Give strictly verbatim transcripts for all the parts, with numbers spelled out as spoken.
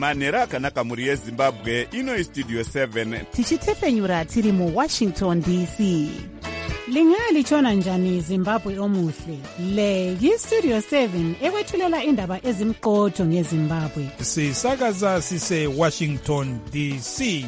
manhero akanaka mhuri yezimbabwe. Ino Studio seven tichitefenyura tiri muwashington D C. Lingalitshona njani Zimbabwe omuhle? Le yi-Studio seven ekwethulela indaba ezimqotho ngeZimbabwe. Sisakaza sise Washington D C.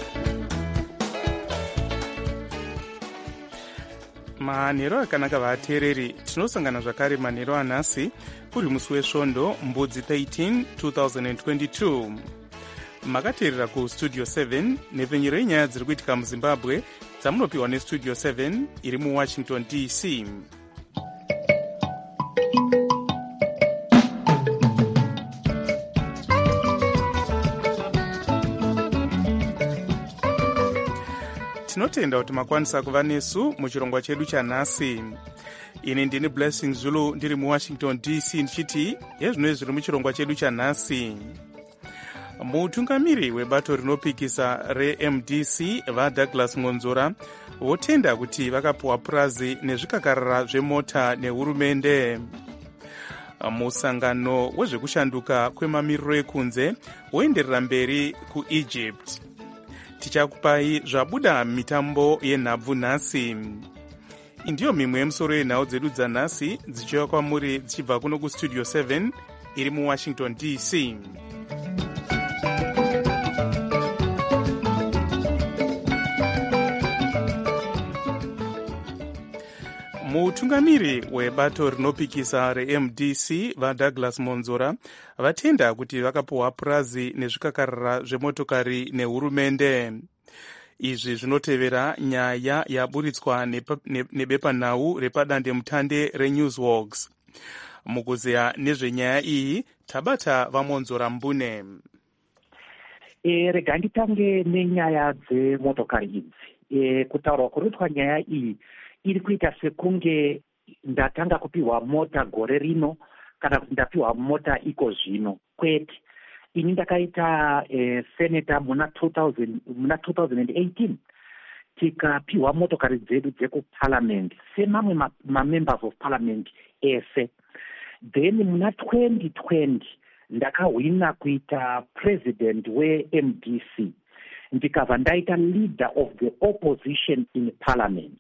manhero akanaka vateereri, tinosangana zvakare manhero anhasi kuri musi wesvondo mbudzi thirteen twenty twenty-two. Makateerera kustudio seven nepfenyero yenyaya dziri kuitika muzimbabwe dzamunopiwa nestudio seven iri muwashington D C. Tinotenda kuti makwanisa kuva nesu muchirongwa chedu chanhasi. Ini ndini Blessing Zulu ndiri muwashington D C ndichiti yezvino zviri muchirongwa chedu chanhasi. Mutungamiri webato rinopikisa re-M D C vaDouglas Ngonzora votenda kuti vakapuwa purazi nezvikakarara zvemota nehurumende. Musangano wezvekushanduka kwemamiriro ekunze woenderera mberi kuEgypt. Tichakupai zvabuda mitambo yenhabvu nhasi. Indiyo mimwe yemusoro yenhau dzedu dzanhasi dzichiuya kwamuri dzichibva kuno kustudio seven iri muwashington D C. Mutungamiri webato rinopikisa re-M D C vaDouglas Ngonzora vatenda kuti vakapuwa purazi nezvikakarara zvemotokari nehurumende. Izvi zvinotevera nyaya yaburitswa nebepanhau repadandemutande reNewsWalks. Mukuzeya nezvenyaya iyi tabata vaMonzora Mbune. E, rega nditange nenyaya dzemotokari idzi. E, kutaurwa kuroitwa nyaya iyi iri kuita sekunge ndatanga kupiwa mota gore rino kana kuti ndapiwa mota iko zvino. Kwete, ini ndakaita eh, senator muna two thousand muna two thousand eighteen tikapiwa motokari dzedu dzekuparliament semamwe ma, ma members of parliament ese. Then muna twenty twenty ndakahwina kuita president we-M D C ndikabva ndaita leader of the opposition in parliament.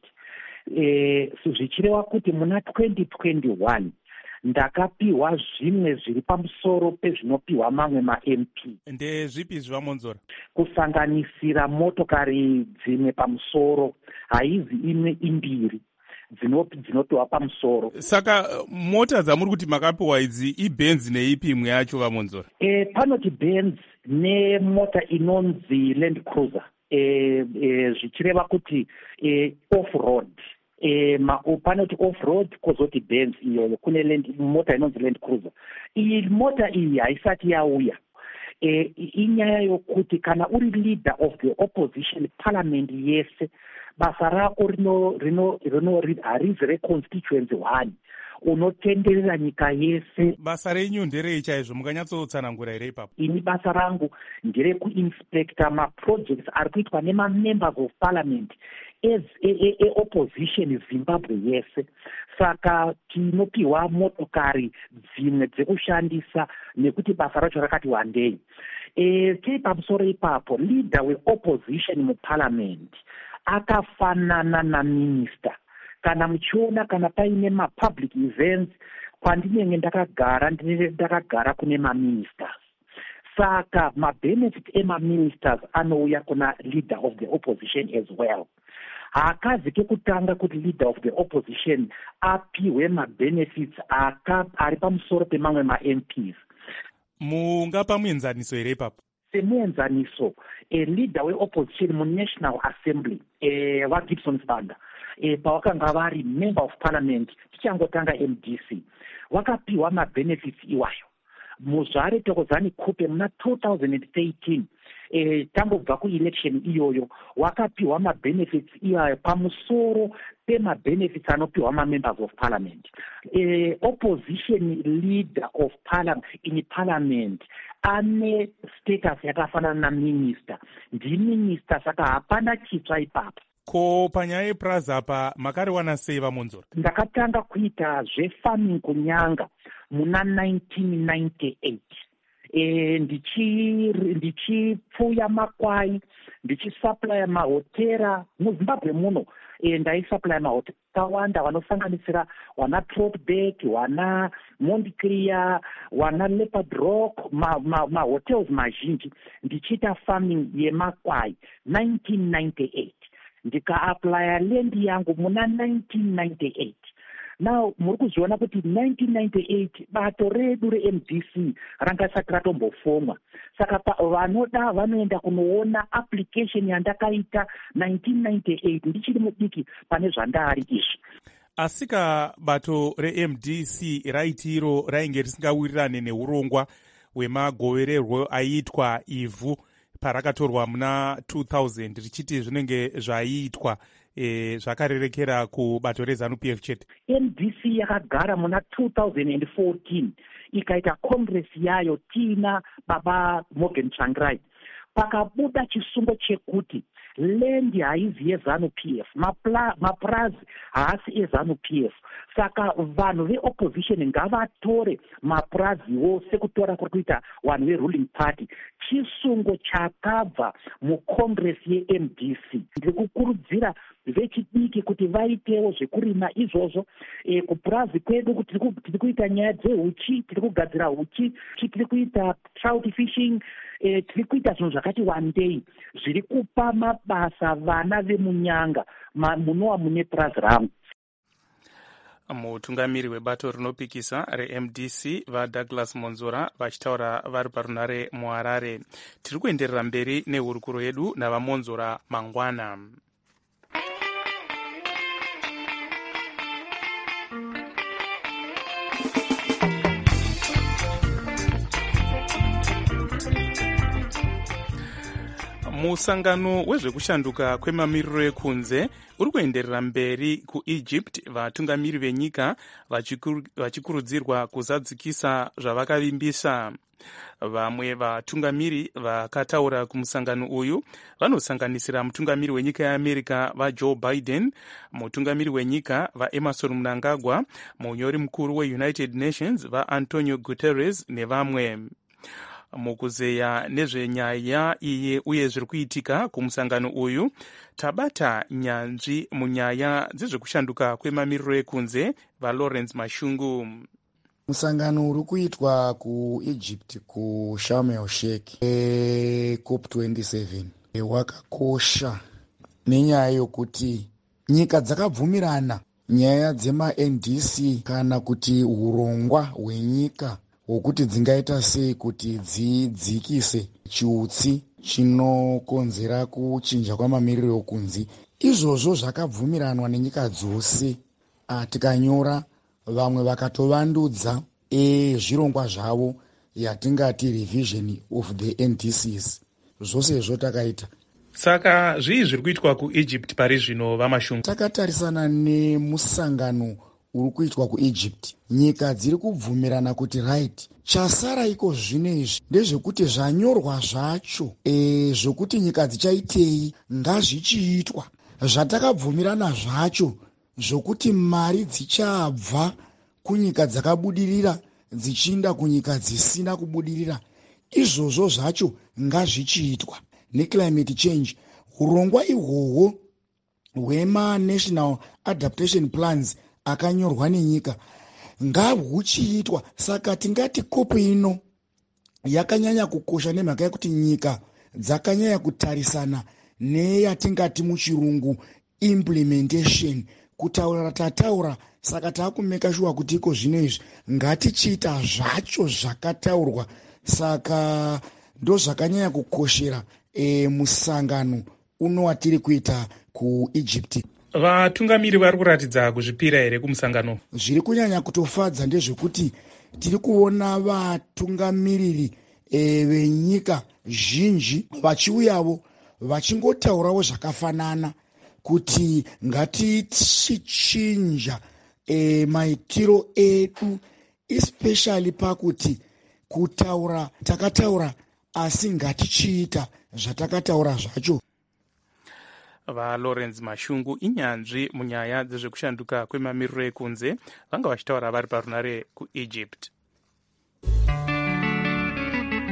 Eh, zvichireva kuti muna twenty twenty-one ndakapiwa zvimwe zviri pamusoro pezvinopiwa mamwe ma-M P. Ndezvipi zvaMonzora? Kusanganisira motokari dzimwe pamusoro, haizi imwe imbiri dzinopiwa pamusoro. Saka mota dzamuri kuti makapiwa idzi iBenz neipi imwe yacho vaMonzora? Eh, panoti Benz nemota inonzi Land Cruiser. Eh, eh, zvichireva kuti eh, off-road. E, ma, panoti off-road kozoti Benz iyoyo kune land, mota inonzi Land Cruiser. Iyi mota iyi haisati yauya. E, inyaya yokuti kana uri leader of the opposition parliament yese basa rako rino rino rino harizi reconstituency one unotenderera nyika yese. Basa renyu nderei chaizvo, mukanyatsotsanangura here ipapo? Ini basa rangu ndere kuinspecta maprojects ari kuitwa nema-members of parliament as e-opposition e, e Zimbabwe yese. Saka tinopiwa motokari dzimwe dzekushandisa nekuti basa racho rakati wandei. E, tiri pamusoro ipapo leader we-opposition muparliament akafanana naminister. Kana muchiona kana paine ma-public events kwandinenge ndakagara ndinenge ndakagara kune ma-ministers. Saka ma-benefit ema-ministers anouya kuna leader of the opposition as well. Haakazi kekutanga kuti leader of the opposition apiwe ma-benefits ari pamusoro pemamwe ma-M Ps. Mungapa muenzaniso here ipapo? Semuenzaniso, a leader we-opposition mu-National Assembly, e, vaGibson Sibanda, e, pavakanga vari member of parliament, tichangotanga M D C, vakapiwa ma-benefits iwayo. Muzvare Thokozani Kupe muna two thousand thirteen, e, tangobva ku-election iyoyo, wakapiwa ma-benefits iwayo pamusoro pema-benefits anopiwa ma-members of parliament. E, opposition leader of parliament in parliament ane status yakafanana na minister. Ndi minister, saka hapana chitsva ipapo. Ko panyaya yepurazi apa makariwana sei vaMonzora? Ndakatanga kuita zvefarming kunyanga muna nineteen ninety-eight. e, ndichipfuya makwai, ndichisaplaya mahotera muzimbabwe muno. E, ndaisaplaya mahotera akawanda vanosanganisira wana Trotback, wana Mondclear, wana Leopard Rock, mahotels ma, ma mazhinji ndichiita farming yemakwai nineteen ninety-eight. Ndikaaplaya lendi yangu muna nineteen ninety-eight. Now muri kuziona kuti nineteen ninety-eight bato redu re-M D C ranga risati ratombofomwa. Saka vanoda vanoenda kunoona application yandakaita nineteen ninety-eight ndichiri mudiki pane zvandari izvi. Asika bato re-M D C raitiro rainge risingawirirane neurongwa hwemagovererwo aiitwa ivhu parakatorwa muna two thousand richiti zvinenge zvaiitwa e, zvakarerekera kubato reZANU-P F chete. M D C yakagara muna two thousand fourteen ikaita congress yayo tina baba Morgan Tsvangirai. Pakabuda chisungo chekuti land haizi yeZANU-P F, mapurazi haasi eZANU-P F. Saka vanhu veopposition ngavatore mapuraziwo sekutora kuri kuita vanhu veruling party. Chisungo chakabva mucongress ye-M D C. Ndiri kukurudzira vechidiki kuti vaitewo zvekurima izvozvo. E, kupurazi kwedu kuti tiri kuita nyaya dzehuchi, tiri kugadzira huchi, tiri kuita trout fishing, e, tiri kuita zvinhu zvakati wandei zviri kupa mabasa vana vemunyanga munova mune purazi rangu. Mutungamiri webato rinopikisa re-M D C vaDouglas Monzora vachitaura vari parunare muHarare. Tiri kuenderera mberi nehurukuro yedu navaMonzora mangwana. Musangano wezvekushanduka kwemamiriro ekunze uri kuenderera mberi kuEgypt, vatungamiri venyika vachikurudzirwa kuzadzikisa zvavakavimbisa. Vamwe vatungamiri vakataura kumusangano uyu vanosanganisira mutungamiri wenyika yeAmerica vaJoe Biden, mutungamiri wenyika vaEmerson Mnangagwa, munyori mukuru weUnited Nations vaAntonio Guterres nevamwe. Mukuzeya nezvenyaya iyi uye zviri kuitika kumusangano uyu, tabata nyanzvi munyaya dzezvekushanduka kwemamiriro ekunze vaLawrence Mashungu. Musangano uri kuitwa kuEgypt kuSharm el Sheikh e COP twenty-seven wakakosha nenyaya yokuti nyika dzakabvumirana nyaya dzema-N D C kana kuti urongwa hwenyika hwokuti dzingaita sei kuti dzidzikise chiutsi chinokonzera kuchinja kwamamiriro ekunze. Izvozvo zvakabvumiranwa nenyika dzose. Tikanyora vamwe vakatovandudzwa ezvirongwa zvavo yatingati revision of the N D Cs. Zvose izvo takaita. Saka zvii zviri kuitwa kuEgypt pari zvino vaMashungu? Takatarisana nemusangano uri kuitwa kuEgypt, nyika dziri kubvumirana kuti right, chasara iko zvino izvi ndezvekuti zvanyorwa zvacho e, zvokuti nyika dzichaitei ngazvichiitwa. Zvatakabvumirana zvacho zvokuti mari dzichabva kunyika dzakabudirira dzichiinda kunyika dzisina kubudirira, izvozvo zvacho ngazvichiitwa. Neclimate change, urongwa ihwohwo hwema-national adaptation plans akanyorwa nenyika ngahwuchiitwa. Saka tingati kopo ino yakanyanya kukosha nemhaka yekuti nyika dzakanyanya kutarisana neyatingati muchirungu implementation, kutaura tataura. Saka taakumeka shuwa kuti iko zvino izvi ngatichiita zvacho zvakataurwa. Saka ndo zvakanyanya kukoshera e, musangano uno watiri kuita kuEgypt. Vatungamiri vari kuratidza kuzvipira here kumusangano? Zviri kunyanya kutofadza ndezvekuti tiri kuona vatungamiriri e, venyika zhinji vachiuyavo vachingotaurawo zvakafanana kuti ngatichichinja e, maitiro edu, especially pakuti kutaura takataura asi ngatichiita zvatakataura zvacho. VaLawrence Mashungu inyanzvi munyaya dzezvekushanduka kwemamiriro ekunze vanga vachitaura vari parunare kuEgypt.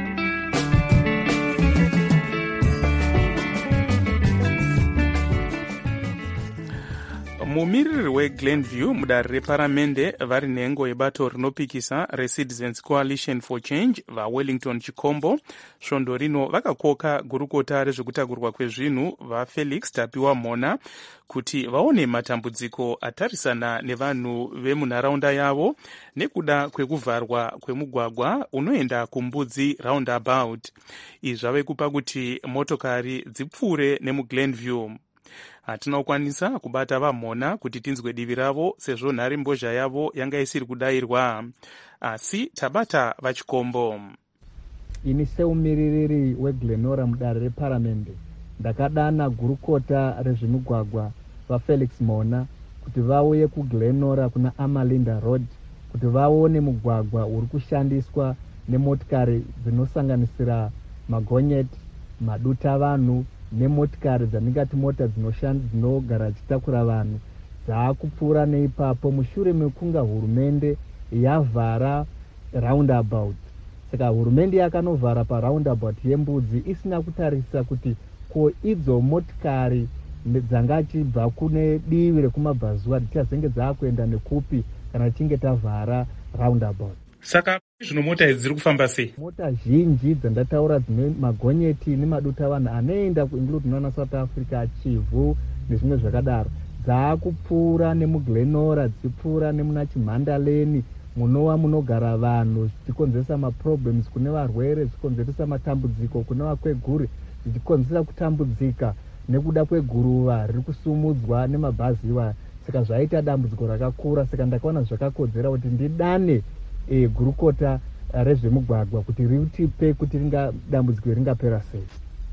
mumiriri weglenview mudare reparamende vari nhengo yebato rinopikisa reCitizens Coalition for Change vaWellington Chikombo svondo rino vakakoka gurukota rezvekutakurwa kwezvinhu vaFelix Tapiwa Mhona kuti vaone matambudziko atarisana nevanhu vemunharaunda yavo nekuda kwekuvharwa kwemugwagwa unoenda kumbudzi roundabout. Izvi zvave kupa kuti motokari dzipfuure nemuglenview. Hatina kukwanisa kubata vaMhona kuti tinzwe divi ravo sezvo nhare mbozha yavo yanga isiri kudayirwa, asi tabata vaChikombo. Ini seumiririri weGlenora mudare reparamende ndakadana gurukota rezvemugwagwa vaFelix Mhona kuti vauye kuGlenora kuna Amalinda Road kuti vaone mugwagwa uri kushandiswa nemotikari dzinosanganisira magonyeti, madutavanhu nemotikari dzandingati mota dzinogara dzichitakura vanhu dzaakupfuura neipapo mushure mekunga hurumende yavhara roundabout. Saka hurumende yakanovhara paroundabout yembudzi isina kutarisa kuti ko idzo motikari dzangachibva kune divi rekumabhazuva dzichazenge dzaakuenda nekupi kana tichinge tavhara roundabout. Saka zvino mota idzi dziri kufamba sei? Mota zhinji dzandataura dzine magonyeti nemadutavanhu anoenda kuinclude nana South Africa, Chivhu nezvimwe zvakadaro dzaakupfuura nemuglenora dzichipfuura nemuna Chimhandaleni munova munogara vanhu zvichikonzeresa maproblems kune varwere, zvichikonzeresa matambudziko kune vakweguri, zvichikonzeresa kutambudzika nekuda kweguruva riri kusumudzwa nemabhaziwa. Saka zvaita dambudziko rakakura. Saka ndakaona zvakakodzera kuti ndidane e, gurukota rezvemugwagwa kuti ritipe kuti ringa dambudziko ringapera sei.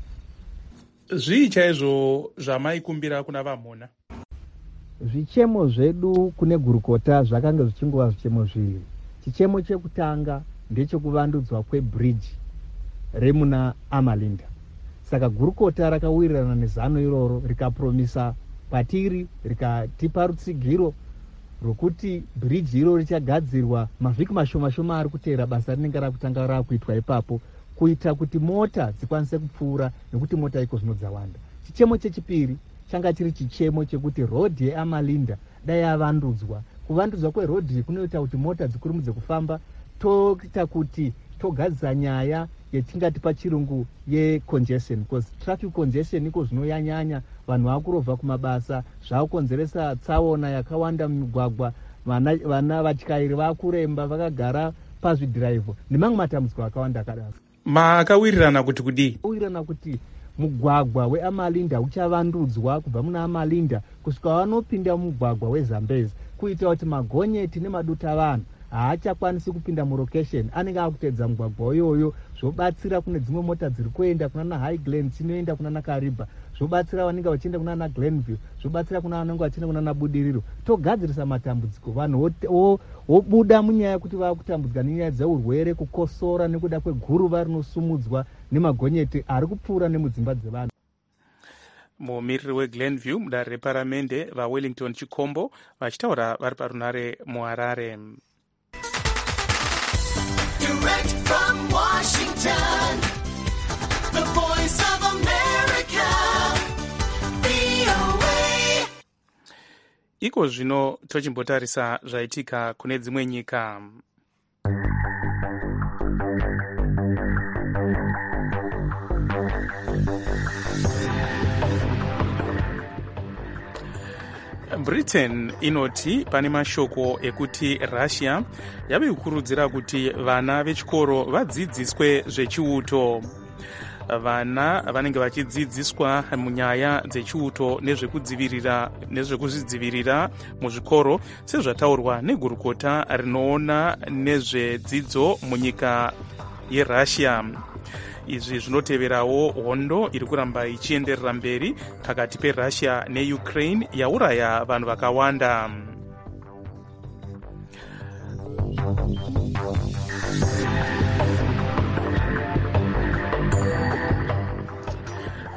Zvii chaizvo zvamaikumbira kuna vaMhona? Zvichemo zvedu kune gurukota zvakanga zvichingova zvichemo zviviri. Chichemo chekutanga ndechekuvandudzwa kwebridge remuna Amalinda. Saka gurukota rakawirirana nezano iroro rikapromisa patiri rikatipa rutsigiro rwokuti bridge iro richagadzirwa mavhiki mashoma shoma ari kuteera basa rinenge rakutanga rakuitwa ipapo kuita kuti mota dzikwanise kupfuura nekuti mota iko zvino dzawanda. Chichemo chechipiri changa chiri chichemo chekuti road yeAmalinda dai yavandudzwa. Kuvandudzwa kwerodhi kunoita kuti mota dzikurumidze kufamba, toita kuti togadzisa nyaya yetingati pachirungu yecongestion, because traffic congestion iko zvinoyanyanya, vanhu vakurovha kumabasa, zvakukonzeresa tsaona yakawanda mumugwagwa, vana vana vatyairi vakuremba vakagara pazvidhiraivho nemamwe matambudziko akawanda akadaro. Makawirirana kuti kudii? Wirirana kuti mugwagwa weAmalinda uchavandudzwa kubva muna Amalinda kusvika vanopinda mugwagwa weZambezi kuita kuti magonyeti nemadutavanhu haachakwanisi kupinda mulocation, anenge akutedza mugwagwa iyoyo, zvobatsira kune dzimwe mota dziri kuenda kuna Highland dzinoenda kuna Kariba, zvobatsira vanenge vachienda kuna Glenview, zvobatsira kuna vanenge vachienda kuna Budiriro. Togadzirisa matambudziko, vanhu vobuda munyaya yekuti vakutambudzika nenyaya dzeurwere, kukosora nekuda kweguruva rinosumudzwa nemagonyeti ari kupfuura nemudzimba dzevanhu. Mumiriri weGlenview mudare reparamende vaWellington Chikombo vachitaura vari parunare muHarare. Direct from Washington, the voice of America, V O A. Iko zvino tochimbotarisa zvaitika kune dzimwe nyika. Britain inoti pane mashoko ekuti Russia yave kukurudzira kuti vana vechikoro vadzidziswe zvechiuto. Vana vanenge vachidzidziswa munyaya dzechiuto nezvekudzivirira nezvekuzvidzivirira muzvikoro sezvataurwa negurukota rinoona nezvedzidzo munyika yeRussia. Izvi zvinoteverawo hondo iri kuramba ichienderera mberi pakati peRussia neUkraine yauraya vanhu vakawanda.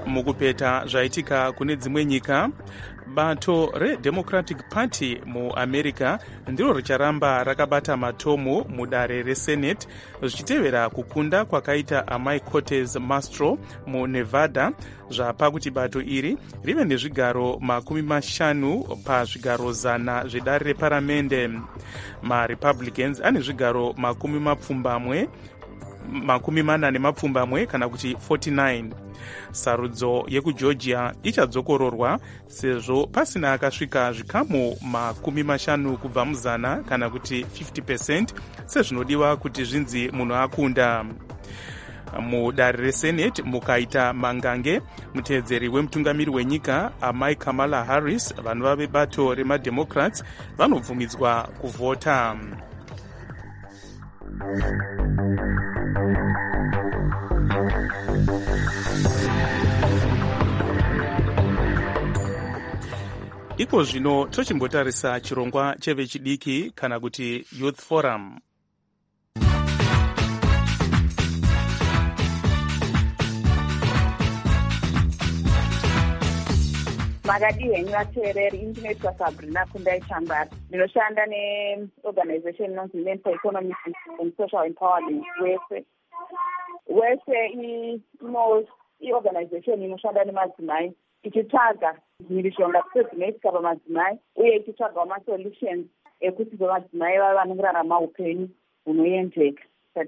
mukupeta zvaitika kune dzimwe nyika, bato redemocratic party muamerica ndiro richaramba rakabata matomu mudare resenate zvichitevera kukunda kwakaita amai Cortez Masto munevada, zvapa kuti bato iri rive nezvigaro makumi mashanu pazvigaro zana zvedare reparamende. MaRepublicans ane zvigaro makumi mapfumbamwe makumi mana nemapfumbamwe kana kuti forty-nine. Sarudzo yekugeorgia ichadzokororwa sezvo pasina akasvika zvikamu makumi mashanu kubva muzana kana kuti fifty percent sezvinodiwa kuti zvinzi munhu akunda. Mudare resenate mukaita mangange, muteedzeri wemutungamiri wenyika amai Kamala Harris, vanhu vebato remademocrats vanobvumidzwa kuvhota. Iko zvino tochimbotarisa chirongwa chevechidiki kana kuti Youth Forum. Magadi henyu vateereri, indinoitwa Sabrina Kundai Chambara. Ndinoshanda neorganization inonzi Men for Economic and Social Empowerment wese. Wese ino iorganization inoshanda nemadzimai ichitsvaga mhirishonga dzinoitika pamadzimai uye ichitsvagawo masolutions ekuti vamadzimai vava vanenge rarama upenyu hunoendeka.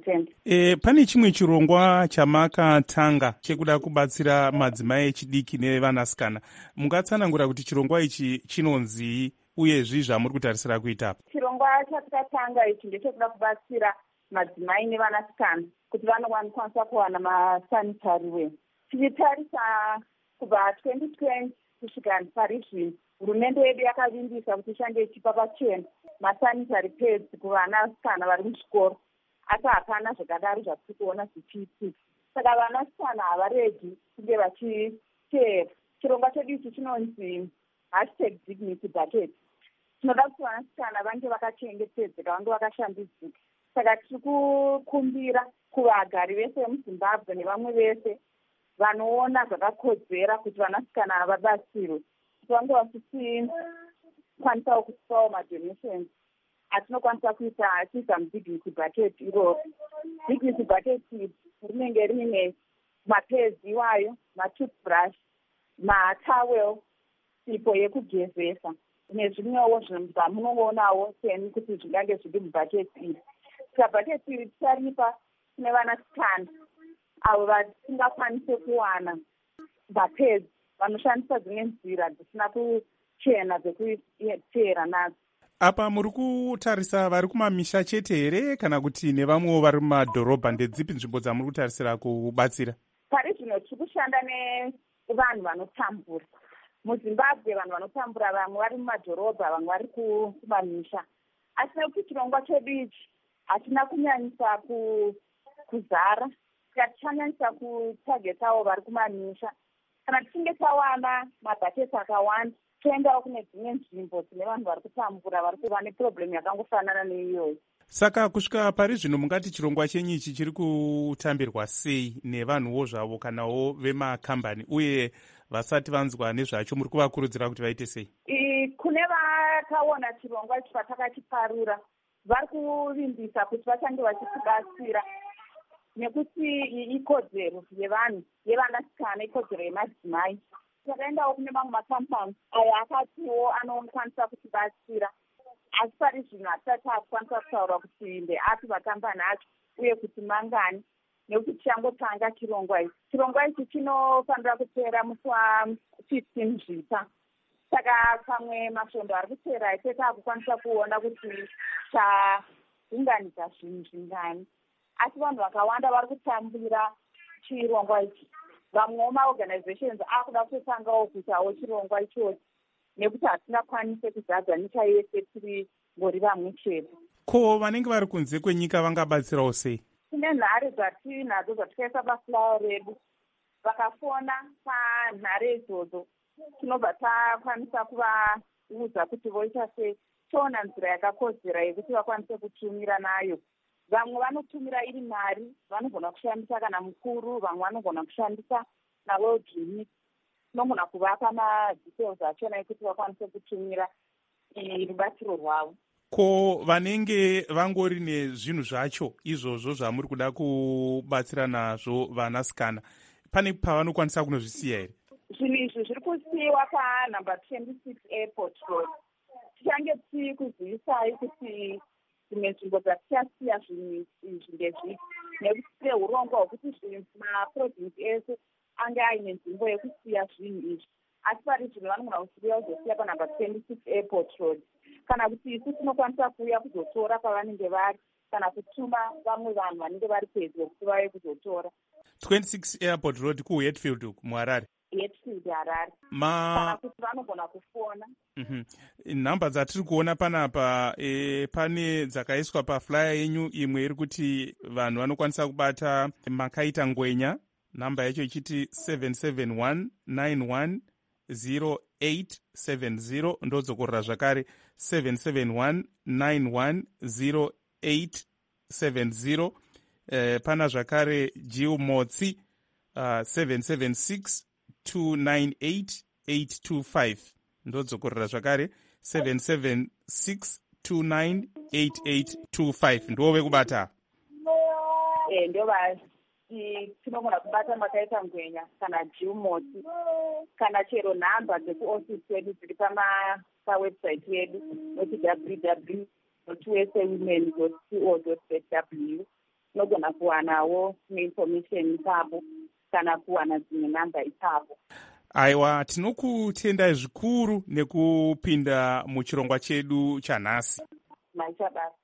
E, pane chimwe chirongwa chamakatanga chekuda kubatsira madzimai echidiki nevanasikana. Mungatsanangura kuti chirongwa ichi chinonzi uyezvi zvamuri kutarisira kuita? Chirongwa chatakatanga ichi ndechekuda kubatsira madzimai nevanasikana kuti vanokwanisa kuwana masanitary wear. Tichitarisa kubva twenty twenty kusvika parizvino, hurumende yedu yakavimbisa kuti ishange ichipa pachena masanitary pads kuvanasikana vari muzvikoro. Asi hapana zvakadaro zvatiri kuona zvichiitika. Saka vanasikana havaregi kunge vachiteera. Chirongwa chedu ichi chinonzi hashtag dignity bucket. Tinoda kuti vanasikana vange vakachengetedzeka, vange vakashambidzika. Saka tiri kukumbira kuvagari vese vemuZimbabwe nevamwe vese vanoona zvakakodzera kuti vanasikana ava vabatsirwe, kuti vange vachikwanisawo kupawo madonations atinokwanisa kuita kuisa mudignity bucket iroro. Dignity bucket rinenge rine mapedzi iwayo, matoothbrush, matawel, sipo yekugezesa nezvimwewo zvinhu zvamunoonawo seni kuti zvingange zviri mubhucket iri. Saka bhucket iri ticharipa kune vanasikana avo vasingakwanise kuwana mapedzi, vanoshandisa dzimwe nzira dzisina kuchena dzekuteera nadzo. Apa muri kutarisa vari kumamisha chete here kana kuti nevamwewo vari mumadhorobha? Ndedzipi nzvimbo dzamuri kutarisira kubatsira? Pari zvino tiri kushanda nevanhu vanotambura. MuZimbabwe vanhu vanotambura vamwe vari mumadhorobha, vamwe vari kumamisha. Asi nekuti chirongwa chedu ichi hatina kunyanyisa kuzara, saka tichanyanyisa kutagetawo vari kumamisha. Kana tichinge tawana mabhaketi akawanda, toendawo kune dzimwe nzvimbo dzine vanhu vari kutambura vari kuva neproblemu yakangofanana neiyoyo. Saka kusvika pari zvino mungati chirongwa chenyu ichi chiri kutambirwa sei nevanhuwo zvavo kanawo vemakambani, uye vasati vanzwa nezvacho muri kuvakurudzira kuti vaite sei? Kune vakaona chirongwa ichi patakachiparura vari kuvimbisa kuti vachange vachitibatsira, nekuti ikodzero yevanhu yevanasikana, ikodzero yemadzimai. Takaendawo kune mamwe makampani ayo akatiwo anokwanisa kutibatsira, asi pari zvino hatisati takukwanisa kutaura kuti ndeapi makampani acho uye kuti mangani, nekuti tichangotanga chirongwa ichi. Chirongwa ichi chinofanira kupera musi wafifteen zvipa. Saka pamwe masvondo ari kupera aise taakukwanisa kuona kuti taunganidza zvinhu zvingani, asi vanhu vakawanda vari kutambira chirongwa ichi. Vamwewo maorganizations akuda kutotangawo kuitawo chirongwa ichochi, nekuti hatingakwanise kuzadza nyika yese tiri ngori vamwe chete. Ko vanenge vari kunze kwenyika vangabatsirawo sei? Tine nhare dzatinadzo dzatikaisa bafulawo redu, vakafona panhare idzodzo tinobva takwanisa kuvaudza kuti voita sei, toona nzira yakakodzera yekuti vakwanise kutumira nayo. Vamwe vanotumira iri mari, vanogona kushandisa kana mukuru, vamwe vanogona kushandisa naworld remit tinogona kuvapa madetails achona ekuti vakwanise kutumira rubatsiro rwavo. Ko vanenge vangori nezvinhu zvacho izvozvo zvamuri kuda kubatsira nazvo vanasikana, pane pavanokwanisa kunozvisiya here? Zvinhu izvi zviri kusiyiwa panumber twenty-six airport road. Tichange tiri kuzivisai kuti dzimwe nzvimbo dzatichasiya zvinhu izvi ndezviti, nekuti tine urongwa hwekuti maprovinsi ese ange aine nzvimbo yekusiya zvinhu izvi, asi pari zvimwe vanogona kusiya kuzosiya panumber twenty-six airport road, kana kuti isu tinokwanisa kuuya kuzotora pavanenge vari, kana kutuma vamwe vanhu vanenge vari pedyo kuti vauye kuzotora. twenty-six airport road kuHatfield muHarare. Hatfield Harare. Ma kana kuti vanogona kufona. Mhm. Nhamba dzatiri kuona panapa e, pane dzakaiswa paflyer yenyu, imwe iri kuti vanhu vanokwanisa kubata makaita ngwenya, namba yacho ichiti seven seven one nine one zero eight seven zero, ndodzokorera zvakare seven seven one nine one zero eight seven zero. Eh, pana zvakare Jill Motsi uh, seven seven six two nine eight eight two five, ndodzokorera zvakare seven seven six two nine eight eight two five. ndove kubata Eh, ndova tinogona kubata makaita ngwenya kana Jill Motsi, kana chero nhamba dzekuofisi yedu dziri pawebsite yedu noti w w w dot u s a women dot co dot z w. Tinogona kuwanawo information ipapo kana kuwana dzimwe nhamba ipapo. Aiwa, tinokutendai zvikuru nekupinda muchirongwa chedu chanhasi. Maisha basi.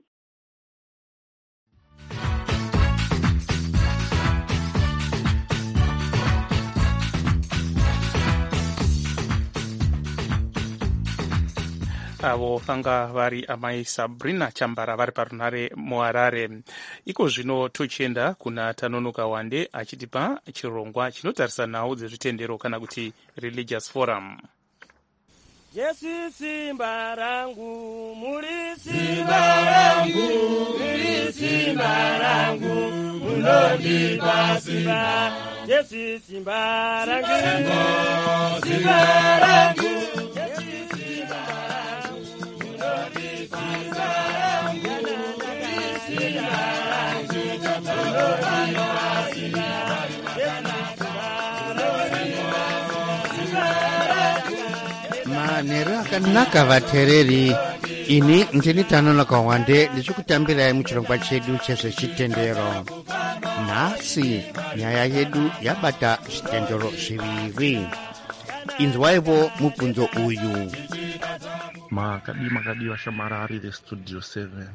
Avo vanga vari amai Sabrina Chambara vari parunare muHarare. Iko zvino tochienda kuna Tanonoka Wande achitipa chirongwa chinotarisa nhau dzezvitendero kana kuti religious forum. Jesu simba rangu, muri simba rangu, muri simba rangu, munondipa simba. Jesu simba rangu, simba rangu, Jesu simba rangu, munondipa simba. Simba rangu, munondipa manheru akanaka vateereri, ini ndini Tanonoka Wande ndichikutambirai muchirongwa chedu chezvechitendero. Nhasi nyaya yedu yabata zvitendero zviviri. Inzwaivo mubvunzo uyu. Makadi makadi vashamarari vestudio seven.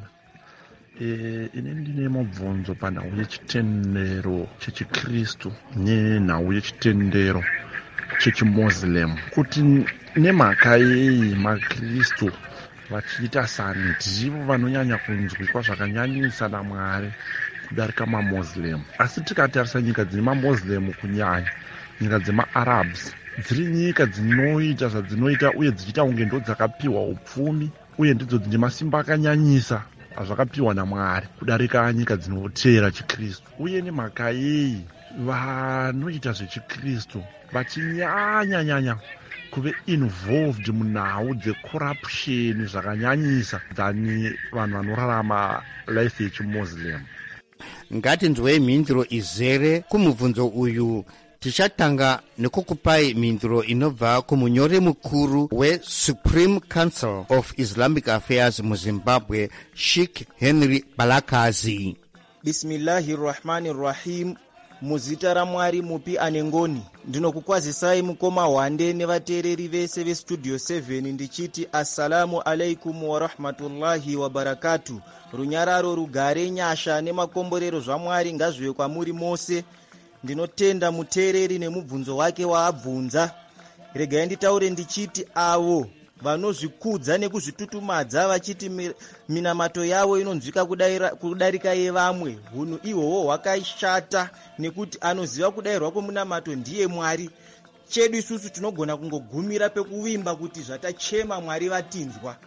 E, ine ndine mubvunzo panhau yechitendero chechikristu nenhau yechitendero chechimoslem, kuti nemhaka yei makristu vachiita sandivo vanonyanya kunzwikwa zvakanyanyisa naMwari kudarika mamoslem. Asi tikatarisa nyika dzine mamoslem kunyanya nyika dzemaarabs, dziri nyika dzinoita zvadzinoita uye dzichiita kunge ndo dzakapiwa upfumi uye ndidzo dzine masimba akanyanyisa azvakapiwa naMwari kudarika nyika dzinoteera chikristu. Uye nemhaka yei vanoita zvechikristu vachinyanya nyanya kuve involved munhau dzecorruption zvakanyanyisa dzani vanhu vanorarama life yechimoslem. Ngatinzwei mhinduro izere kumubvunzo uyu. Tichatanga nekukupai mhinduro inobva kumunyori mukuru weSupreme Council of Islamic Affairs muZimbabwe, Sheikh Henry Balakazi. Bismillahirrahmanirrahim. Muzita raMwari mupi anengoni. Ndinokukwazisai mukoma Wande nevateereri vese vestudio seven ndichiti assalamu alaikum wa rahmatullahi wa barakatu. Runyararo, rugare, nyasha nemakomborero zvaMwari ngazvive kwamuri mose. Ndinotenda muteereri nemubvunzo wake waabvunza. Regai nditaure ndichiti avo vanozvikudza nekuzvitutumadza vachiti minamato yavo inonzwika kudarika yevamwe, hunhu ihwohwo hwakashata, nekuti anoziva kudayirwa kwemunamato ndiye Mwari. Chedu isusu tinogona kungogumira pekuvimba kuti zvatachema Mwari vatinzwa.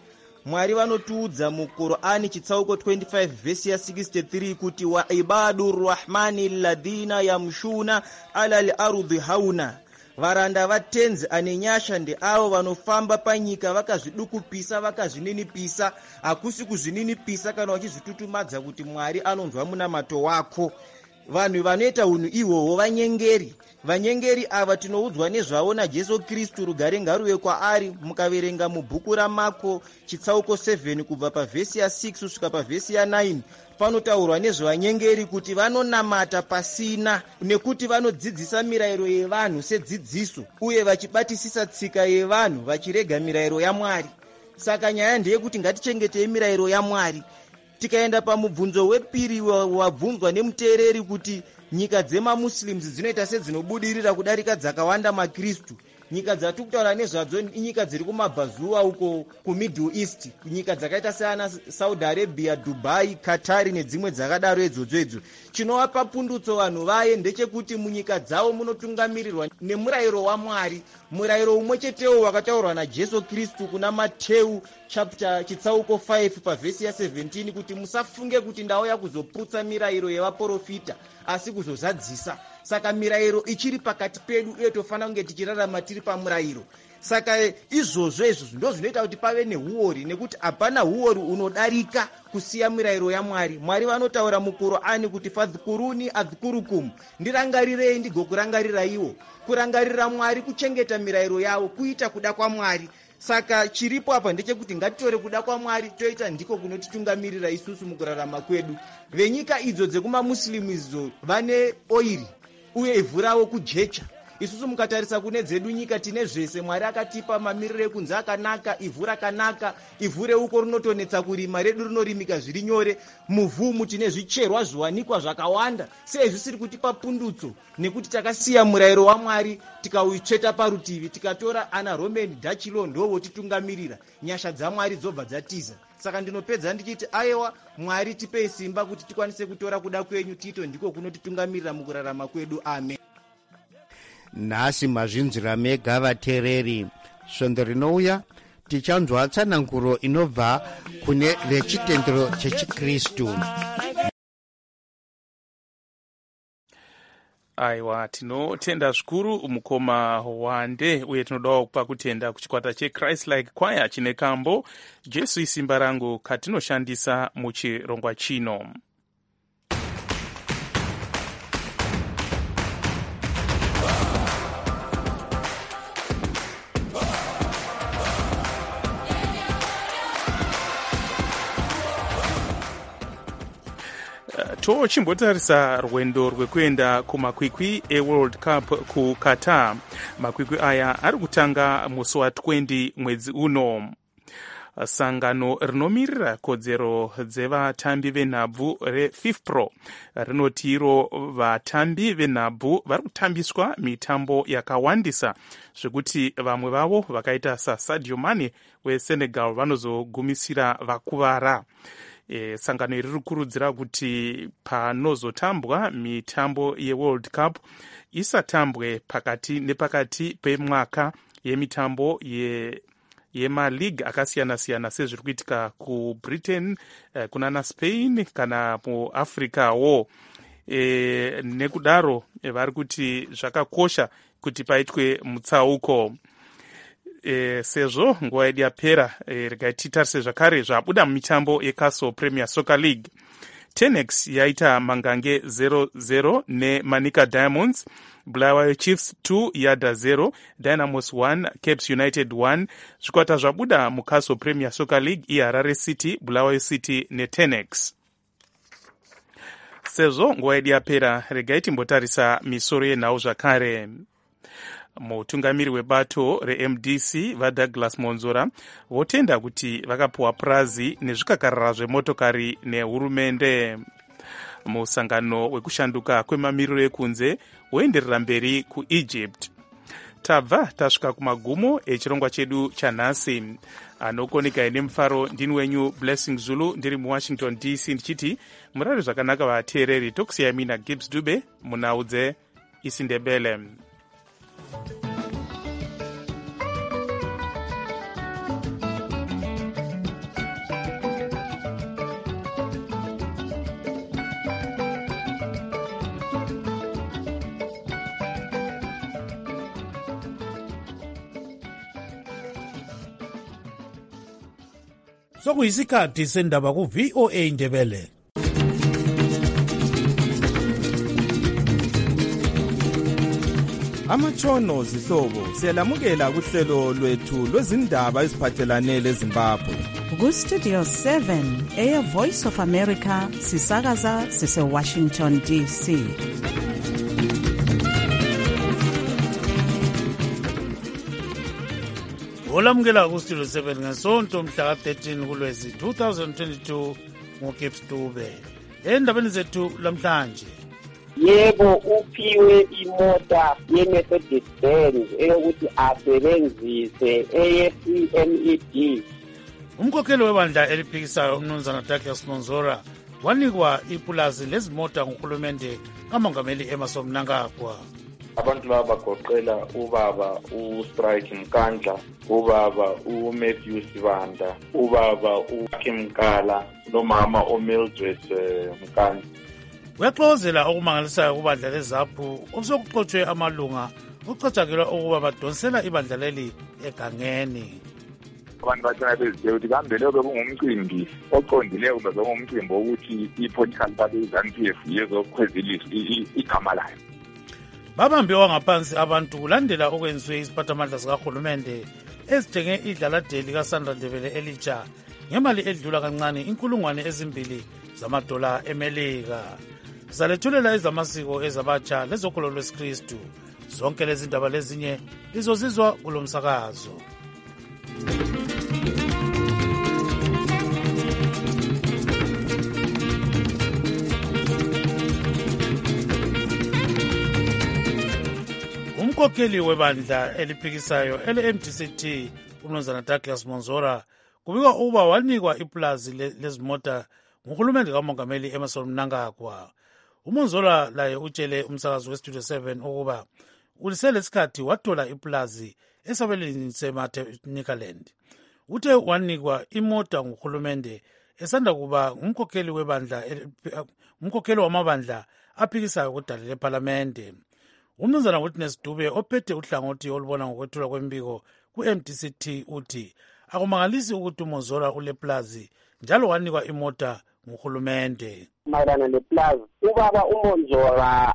Mwari vanotiudza muqur'ani chitsauko twenty-five vhesi ya sixty-three kuti wa ibadu rrahmani alladhina yamshuna ala al-ardi hauna, varanda vatenzi ane nyasha ndeavo vanofamba panyika vakazvidukupisa vakazvininipisa, hakusi kuzvininipisa kana wachizvitutumadza kuti Mwari anonzwa munamato wako. Vanhu vanoita unhu ihwohwo vanyengeri. Vanyengeri ava tinoudzwa nezvavo naJesu Kristu, rugare ngaruve kwaari. Mukaverenga mubhuku raMarko chitsauko seven kubva pavhesi ya six kusvika pavhesi ya nine, panotaurwa nezvevanyengeri kuti vanonamata pasina, nekuti vanodzidzisa mirayiro yevanhu sedzidziso, uye vachibatisisa tsika yevanhu vachirega mirayiro yaMwari. Saka nyaya ndeyekuti ngatichengetei mirayiro yaMwari. Tikaenda pamubvunzo wepiri wabvunzwa nemuteereri kuti nyika dzemamuslims dzinoita sedzinobudirira kudarika dzakawanda maKristu. Nyika dzatiri kutaura nezvadzo inyika dziri kumabvazuva uko kumiddle east, nyika dzakaita seana Saudi Arabia, Dubai, Qatar nedzimwe dzakadaro edzodzo edzo. Chinovapa pundutso vanhu vaye ndechekuti munyika dzavo munotungamirirwa nemurayiro waMwari, murayiro umwe chetewo wakataurwa naJesu Kristu kuna Mateu chapter chitsauko five pavhesi ya seventeen kuti musafunge kuti ndauya kuzoputsa mirayiro yevaprofita asi kuzozadzisa. Saka mirayiro ichiri pakati pedu uye tofanira kunge tichirarama tiri pamurayiro. Saka izvozvo izvozvo ndo zvinoita kuti pave nehuori, nekuti hapana huori unodarika kusiya mirayiro yaMwari. Mwari vanotaura muqur'ani kuti fadhkuruni adhkurukum, ndirangarirei ndigokurangariraiwo. Kurangarira Mwari, kuchengeta mirayiro yavo, kuita kuda kwaMwari. Saka chiripo apa ndechekuti ngatitore kuda kwaMwari toita ndiko kunotitungamirira isusu mukurarama kwedu. Venyika idzo dzekumamuslimu idzo vane oiri uye ivhu ravo kujecha. Isusu mukatarisa kune dzedu nyika tine zvese, Mwari akatipa mamiriro ekunze akanaka, ivhu rakanaka, ivhu reuko rinotonetsa kurima, redu rinorimika zviri nyore, muvhumu tine zvicherwa zviwanikwa zvakawanda. Sei zvisiri kutipa pundutso? Nekuti takasiya murayiro waMwari tikauitsveta parutivi, tikatora ana Roman Dutch law ndovo titungamirira, nyasha dzaMwari dzobva dzatiza. Saka ndinopedza ndichiti aiwa, Mwari tipei simba kuti tikwanise kutora kuda kwenyu, tito ndiko kunotitungamirira mukurarama kwedu. Amen. Nhasi mazvinzira mega vateereri. Svondo rinouya tichanzwa tsananguro inobva kune vechitendero chechiKristu. Aiwa, tinotenda zvikuru mukoma Wande, uye tinodawo kupa kutenda kuchikwata cheChrist Like Choir chine kambo Jesu isimba rangu katinoshandisa muchirongwa chino. Tochimbotarisa rwendo rwekuenda kumakwikwi eWorld Cup kuQatar. Makwikwi aya ari kutanga musi wa twenty mwedzi uno. Sangano rinomirira kodzero dzevatambi venhabvu reFIFPro rinoti iro vatambi venhabvu vari kutambiswa mitambo yakawandisa zvekuti vamwe vavo vakaita saSadio Mane weSenegal vanozogumisira vakuvara. E, sangano iri rikurudzira kuti panozotambwa mitambo yeWorld Cup isatambwe pakati nepakati pemwaka yemitambo ye yemaleague akasiyana-siyana sezviri kuitika kuBritain, eh, kunana Spain kana muAfricawo. E, nekudaro e, vari kuti zvakakosha kuti paitwe mutsauko. E, sezvo nguva yedu yapera, e, regai titarise zvakare zvabuda mumitambo yeCastle Premier Soccer League. Tenex yaita mangange zero zero neManica Diamonds, Bulawayo Chiefs two Yada zero, Dynamos one Capes United one. Zvikwata zvabuda muCastle Premier Soccer League iHarare City, Bulawayo City neTenex. Sezvo nguva yedu yapera, regai timbotarisa misoro yenhau zvakare. Mutungamiri webato reM D C vaDouglas Monzora votenda kuti vakapuwa purazi nezvikakarara zvemotokari nehurumende. Musangano wekushanduka kwemamiriro ekunze woenderera mberi kuEgypt. Tabva tasvika kumagumo echirongwa chedu chanhasi. Anokoneka nemufaro ndini wenyu Blessing Zulu, ndiri muWashington D C ndichiti murare zvakanaka vateereri. Tokusiyai mina Gibbs Dube munaudze isindebele. sokuyisikhathi sendaba ku-V O A Ndebele. Amatshono zihlobo siyalamukela kuhlelo lwethu lwezindaba eziphathelane leZimbabwe. Ku-Studio seven, Air Voice of America, sisakaza sise-Washington D C. olamukela ku-Studio seven ngesonto mhla ka-thirteen kuLwezi two thousand twenty-two ngoGibbs Dube. Endabeni zethu lamhlanje, yebo uphiwe imota ye-Mercedes Benz eyokuthi asebenzise E C M E D. umkhokheli webandla eliphikisayo umnumzana Douglas Monzora wanikwa ipulazi lezimota nguhulumende kamongameli Emmerson Mnangagwa. Abantu laba bagoqela ubaba uStrike Mkandla, ubaba uMatthew Sibanda, ubaba uKim Mkala nomama uMildred Mkandla. Uyaxozela okumangalisayo kubandla lezaphu osokuxotshwe amalunga ucatshakelwa ukuba badonsela ibandla leli egangeni. Abantu bathina bezithe ukuthi kambe leyo bekungumcimbi oqondileyo kumbe bekungumcimbi wokuthi i-political party i-ZANU P F yezokhwezilisa igama layo. Babambe wangaphansi abantu kulandela okwenziwe isiphathamandla sikahulumende ezithenge idlaladeli kaSandra Ndebele elitsha ngemali edlula kancane inkulungwane ezimbili zamadola emelika. Zalethulela ezamasiko ezabatsha lezokholo lwesikristu. Zonke lezi ndaba lezinye lizozizwa kulo msakazo. umkhokheli webandla eliphikisayo ele-M D C T umnumzana Douglas Monzora kubikwa ukuba wanikwa ipulazi lezimota nguhulumende kamongameli Emmerson Mnangagwa. uMonzora laye utshele umsakazo weStudio seven ukuba uliselesikhathi wathola ipulazi esabelweni seMaternikaland. Uthe wanikwa imota nguhulumende esanda kuba ngumkhokheli webandla umkhokheli wamabandla aphikisayo kudala leParlamente. Umnumzana Witness Dube ophethe uhlangothi olubona ngokwethula kwembiko ku-M D C T uthi akumangalisi ukuthi uMonzora uleplazi njalo wanikwa imota nguhulumende. Mayelana leplazi, ubaba uMonzora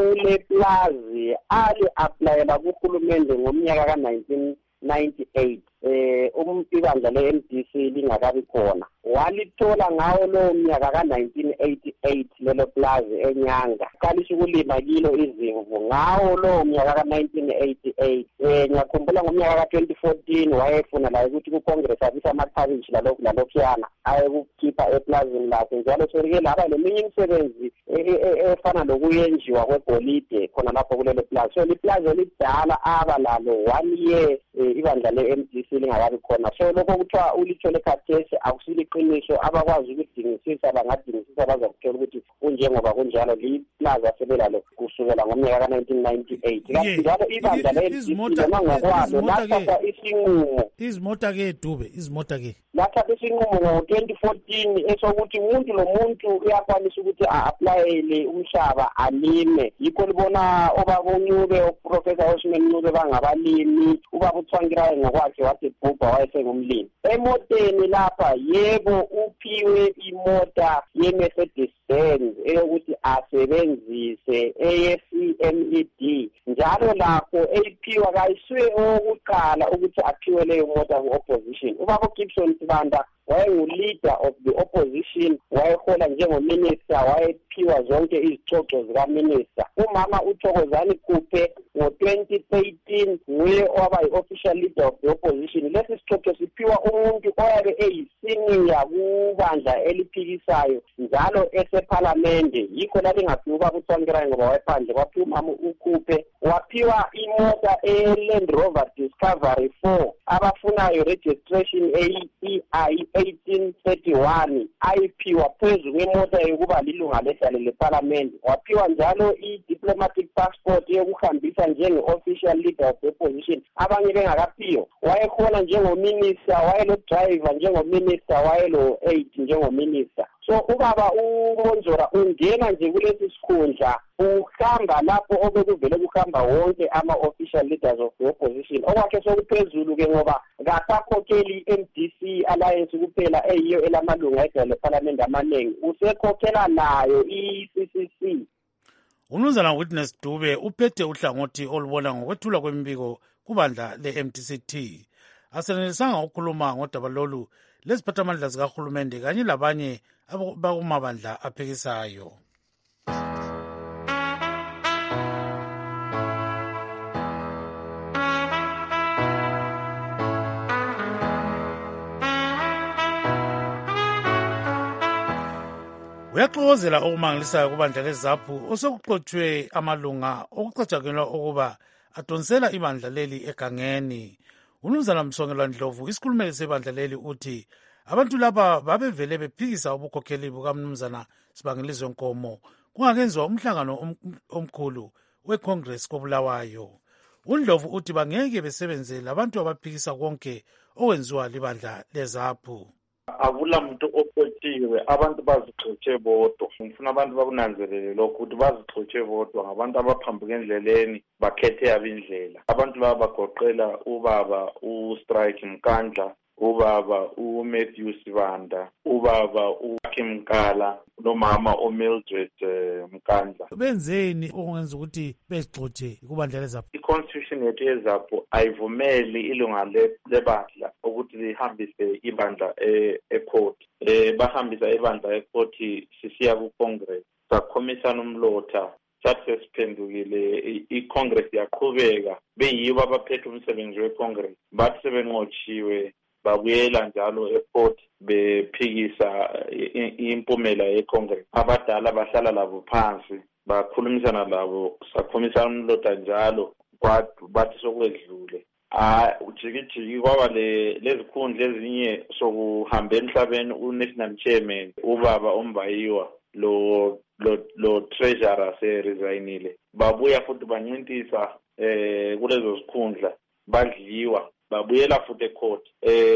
uleplazi ali-aplayela kuhulumende ngomnyaka ka-nineteen ninety-eight. Eh ibandla le-M D C lingakabi khona. Walithola ngawo lowo mnyaka ka-nineteen eighty-eight lelo plazi eNyanga. Qalisha ukulima kilo izimvu ngawo lowo mnyaka ka-nineteen eighty-eight. Eh ngiyakhumbula ngomnyaka ka-twenty fourteen wayefuna la ukuthi ku-Congress abisa amakhabishi lalokhu lalokhuyana ayekukhipha eplazini lakhe. Njalo selike laba leminye imisebenzi efana lokuyenjiwa kwegolide khona lapho kulelo plazi. So liplazi elidala aba lalo one year ibandla le-M D C lingakabi khona. So lokho kuthiwa ulithole khathesi akusiliqiniso, abakwazi ukudingisisa bangadingisisa bazakuthola ukuthi kunjengoba kunjalo liplaza sebelalo kusukela ngomnyaka ka-nineteen ninety-eight. Njalo ibandla le-M D C noma ngokwalo lathatha isinqumo. Izimota-ke Dube, izimota-ke lathatha isinqumo ngo-twenty fourteen esokuthi umuntu lomuntu uyakwanisa ukuthi a-aplayele umhlaba alime. Yikho libona obaba uNyube, uProfessor Osman Nyube bangabalimi, ubaba uThwangirayo ngokwakhe wathi bhubha wayesengumlimi. Emoteni lapha yebo uphiwe imota ye-Mercedes Benz eyokuthi asebenzise E C M E D. Njalo lapho eyiphiwa kayisuye owokuqala ukuthi aphiwe leyo mota ku-opposition. Ubaba Gibson Sibanda wayengu-leader of the opposition, wayehola njengominister, wayephiwa zonke izicoco zikaminister. Umama uThokozani Kuphe ngo-twenty thirteen nguye owaba yi-official leader of the opposition. Lesi sicoco siphiwa umuntu oyabe eyisenior kubandla eliphikisayo njalo eseParlamente. Yikho lalingaphiwa ubaba uThwangirayo ngoba wayephandle, kwaphiwa umama uKuphe. Waphiwa imota e-Land Rover Discovery four abafunayo registration E I eighteen thirty-one ayiphiwa phezu kwemota yokuba lilunga ledale leParlamente. Waphiwa njalo i-Department diplomatic passport yokuhambisa njenge-official leader of the opposition, abanye bengakaphiwa. Wayekhona njengominister, wayelo-driver njengominister, wayelo-aid njengominister. So ubaba uMonzora ungena nje kulesi sikhundla, uhamba lapho obekuvele kuhamba wonke ama-official leaders of the opposition. Okwakhe sokuphezulu-ke ngoba kasakhokheli i-M D C Alliance kuphela eyiyo elamalunga egcwele lephalamende amaningi, usekhokhela nayo i-C C C. Umnumzana Witness Dube uphethe uhlangothi olubona ngokwethulwa kwemibiko kubandla le-M D C T. Asenelisanga ukukhuluma ngodaba lolu leziphathamandla zikahulumende kanye labanye bakumabandla aphikisayo. Uyaxokozela okumangalisayo kubandla leZAPHU osekuxotshwe amalunga okucatshangelwa ukuba adonsela ibandla leli egangeni. Umnumzana Msongelwa Ndlovu, isikhulumeli sebandla leli, uthi abantu laba babevele bephikisa ubukhokheli bukaMnumzana Sibangelizwe Nkomo kungakenziwa umhlangano omkhulu weCongress koBulawayo. uNdlovu uthi bangeke besebenze labantu abaphikisa konke okwenziwa libandla leZAPHU. Akula muntu opotshiwe, abantu bazixotshe bodwa. Ngifuna abantu bakunanzelele lokho ukuthi bazixotshe bodwa ngabantu abaphambuka endleleni bakhethe abindlela. Abantu laba bagoqela ubaba uStrike Mkandla, ubaba uMatthew Sibanda, ubaba uKim Mkala, nomama oMildred Mkandla. Benzeni okungenza ukuthi bezixotshe kubandla leZAPHU? I-constitution yethu yeZAPHU ayivumeli ilunga lebandla ukuthi lihambise ibandla e-court. Eh bahambisa ibandla e-court sisiya ku-Congress. Sakhomisana umlotha sathi sesiphendukile i-Congress yaqhubeka beyibo abaphethe umsebenzi we-Congress. Bathi sebenqotshiwe babuyela njalo e-court bephikisa impumela ye-Congress. Abadala bahlala labo phansi bakhulumisana labo, sakhomisana umlotha njalo kwathi bathi sokwedlule. Ah ujikijiki kwaba le lezikhundla ezinye sokuhamba emhlabeni uNational Chairman ubaba Ombayiwa lo lo lo treasurer se resignile, babuya futhi banyintisa eh kulezo zikhundla badliwa babuyela futhi ecourt.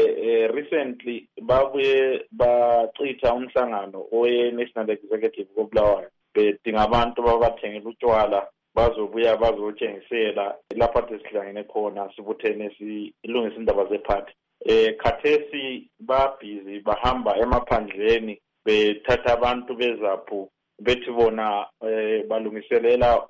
Eh recently babuye bacitha umhlangano oye National Executive koBulawayo bedinga abantu babathengela utshwala bazobuya bazotshengisela lapha esihlangene khona sibuthene silungisa indaba zephathi. Eh khathesi ba busy bahamba emaphandleni bethatha abantu beZAPHU bethi bona balungiselela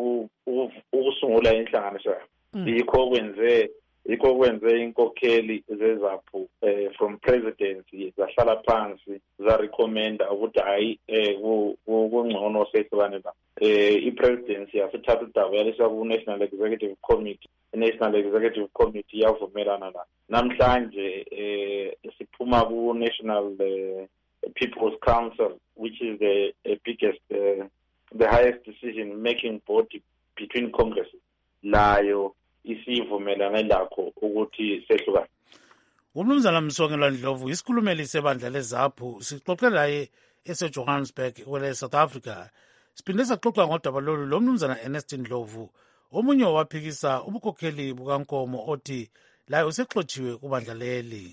ukusungula inhlanganiso. Yikho kwenze yikho kwenze inkokheli zeZAPHU from presidency zahlala phansi za recommend ukuthi hayi kungcono sehlukane la. Eh i-presidency yasithatha udaba yalisa ku-National Executive Committee. I-National Executive Committee yavumelana la. Namhlanje eh siphuma ku-National People's Council, which is the uh, biggest, uh, the highest decision-making body between Congress. Layo isivumelane lakho ukuthi sehlukane. Umnumzana Msongelwa Ndlovu, isikhulumeli sebandla leZAPHU, sixoxe laye ese-Johannesburg kwele South Africa. Siphinde saxoxa ngodaba lolu lo mnumzana Ernest Ndlovu, omunye waphikisa ubukhokheli bukaNkomo othi laye usexotshiwe kubandla leli.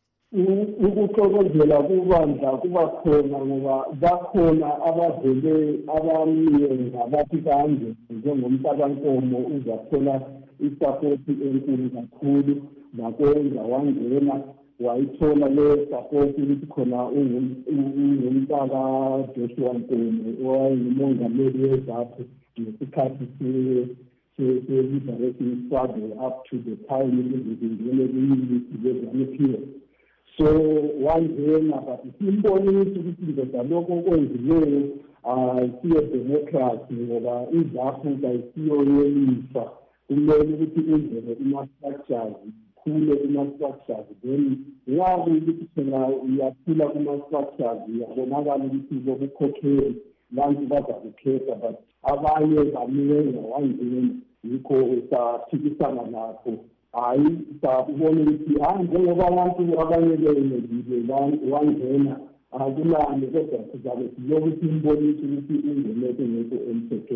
Ukuxokozela kubandla kuba khona ngoba bakhona abavele abamiyenga bathi kanje njengomntakaNkomo uzathola isapoti enkulu kakhulu nakwenza wangena wayithola le sapoti ukuthi khona ungumntaka Joshua Nkomo owayengumongameli weZAPHU ngesikhathi se-liberation struggle up to the time ngene kuyilisi lezaniphiwe. So wangena but simbonisa ukuthi ndoda lokho okwenzileyo siyo democracy ngoba iZAPHU kayisiyo yelisa. Kumele ukuthi indlebe kuma-structures khule kuma-structures then ngabe ukuthi phela uyaphula kuma-structures uyabonakala ukuthi lokukhokheli bantu bazakukhetha but abanye bamiyenga wangena yikho saphikisana lapho. Hayi sakubona ukuthi hayi njengoba abantu abanye beyengile wangena akulani kodwa sizabe siyokuthi imbonise ukuthi ungeneke ngekho emthethweni.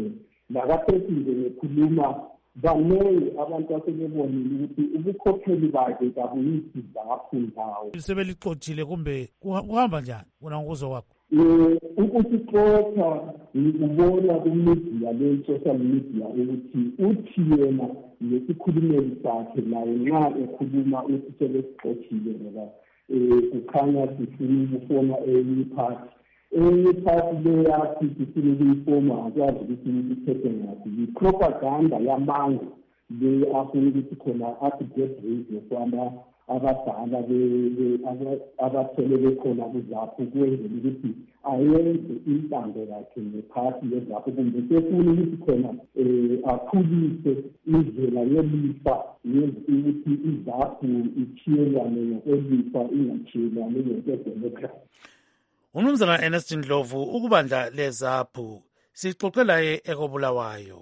nakaphezile ngekhuluma baningi abantu asebebonile ukuthi ubukhokheli bakhe kabuyisi zapho ndawo sebelixothile kumbe kuhamba njani wena ngokuzo kwakho? um ukusixoxa ubona kumedia le-social media ukuthi uthi yena nesikhulumeli sakhe naye nxa ekhuluma uthi sebesixothile ngoba um kukhanya sifuna ukufona enye iphathi enye iphathi le yathi sifuna ukuyifoma akwazi ukuthi ithethe ngaphi yi-propaganda yamanga le afuna ukuthi khona athi-get radio kwama abadala abathele bekhona kuzapho ukwenzela ukuthi ayenze intando yakhe nephathi yezapho kumbe sefuna ukuthi khona um akhulise indlela yelifa ukuthi izapho ichiyelwane ngokwelifa ingachiyelwane ngokwedemokhrasi. Umnumzana Ernest Ndlovu, ukubandla lezaphu sixoxelaye ekobulawayo.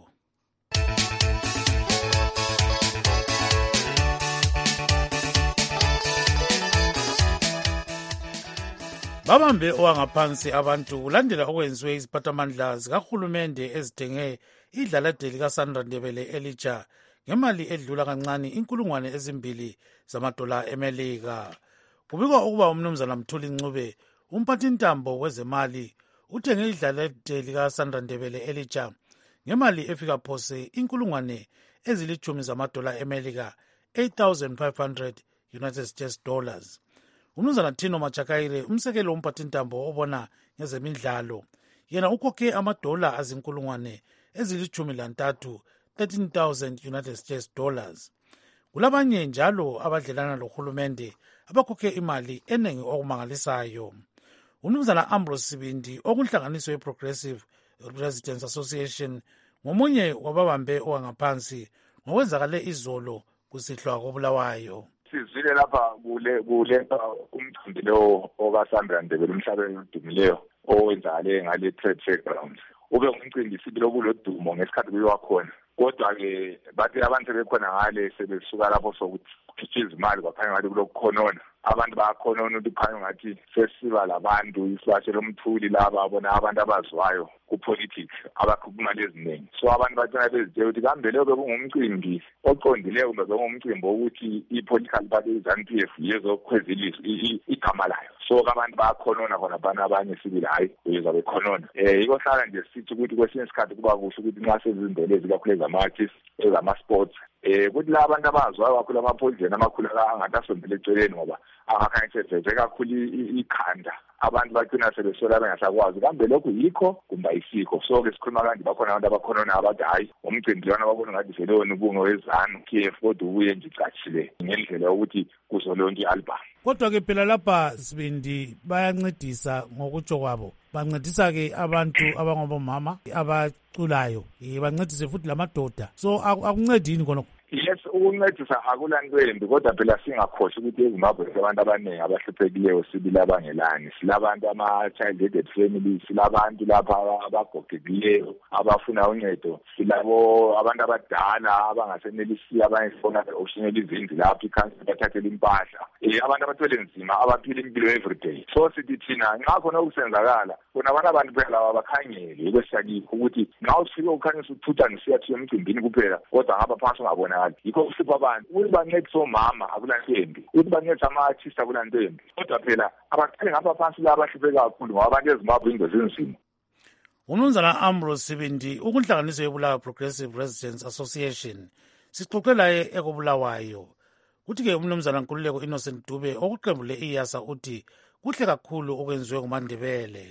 Babambe owangaphansi abantu kulandela okwenziwe iziphathamandla zikahulumende ezithenge idlala-de likaSandra Ndebele elitsha ngemali edlula kancane inkulungwane ezimbili zamadola emelika. Kubikwa ukuba umnumzana Mthuli Ncube, umphathintambo wezemali, uthenge idlala-de likaSandra Ndebele elitsha ngemali efika phose inkulungwane ezilithumi zamadola emelika, eight thousand five hundred United States dollars. Umnumzana Tino Machakaire, umsekelo womphathintambo obona ngezemidlalo, yena ukhokhe amadola azinkulungwane ezilithumi lantathu, thirteen thousand United States dollars. Kulabanye njalo abadlelana lohulumende abakhokhe imali eningi okumangalisayo. Umnumzana Ambrose Sibindi, okunhlanganiso ye-Progressive Residents Association, ngomunye wababambe owangaphansi ngokwenzakale izolo kusihlwa kobulawayo. Sizwile lapha kule kule umcimbi lo okaSandra Ndebele umhlabeni odumileyo owenzakale ngale trade fairgrounds. Ube umcimbi sibilo kulodumo ngesikhathi kuyiwa khona. Kodwa-ke bathi abantu bekhona ngale sebesuka lapho sokuthi kukhitshiza imali kwakhanya ngathi kulokukhonona. Abantu bayakhonona ukuthi kukhanya ngathi sesiba labantu isibashe lomthuli laba abona abantu abaziwayo kupolitics abakhupha imali eziningi. So abantu bagcina bezitshela ukuthi kambe leyo bekungumcimbi oqondileyo kumbe bekungumcimbi wokuthi i-political party i-ZANU-P F yezokhweza ilizwi igama layo. So abantu bayakhonona khona bana abanye sibili hayi uyeza bekhonona. Um ikohlala nje sithi ukuthi kwesinye isikhathi kuba kuhle ukuthi nxa sezindlela ezikakhulu ezama-artists ezama-sports um kuthi la abantu abaziwayo kakhulu amaphoyizeni amakhulu angathi asondele eceleni ngoba angakhanye seveze kakhulu ikhanda. Abantu bagcina sebesola bengasakwazi kambe lokhu yikho kumbe ayisikho. So-ke sikhuluma kanje bakhona abantu abakhonona abathi hhayi umcimbi lwana babona ngathi veloni ubunge wezanu-P F kodwa ubuye nje icatshile ngendlela yokuthi kuzolonke i-album. Kodwa-ke phela lapha Sibindi bayancedisa ngokutsho kwabo, bancedisa-ke abantu abangobomama abaculayo, bancedise futhi lamadoda. So akuncedi yini khonokho? Yes, ukuncedisa akulanto kodwa phela singakhohlwa ukuthi eZimbabwe abantu abaningi abahluphekileyo sibili abangelani. Silabantu ama-child aided families, silabantu lapha abagogekileyo abafuna uncedo, silabo abantu abadala abangasenelisi abangefona okushinela izindlu lapho ikhansi bathathela impahla, um abantu abathwele nzima abaphila impilo everyday. So sithi thina nxa khona okusenzakala khona abantu abantu phela laba bakhangele kwesakikho ukuthi nxa usifike ukhanyisa ukuthutha ngisiyathi emcimbini kuphela kodwa ngapha phansi ungabona yikho kuhlupha abantu ukuthi bancedise omama akulanto embi, ukuthi bancedise ama-artist akulanto embi. Kodwa phela abaqale ngapha phansi la abahlupheke kakhulu ngoba abantu eZimbabwe ingozi enzima. Umnumzana Ambrose Sibindi, ukunhlanganiso yebulawayo Progressive Residents Association, sixoxelaye ekobulawayo. Kuthi-ke umnumzana Nkululeko Innocent Dube okuqembu le-iyasa uthi kuhle kakhulu okwenziwe nguMandebele.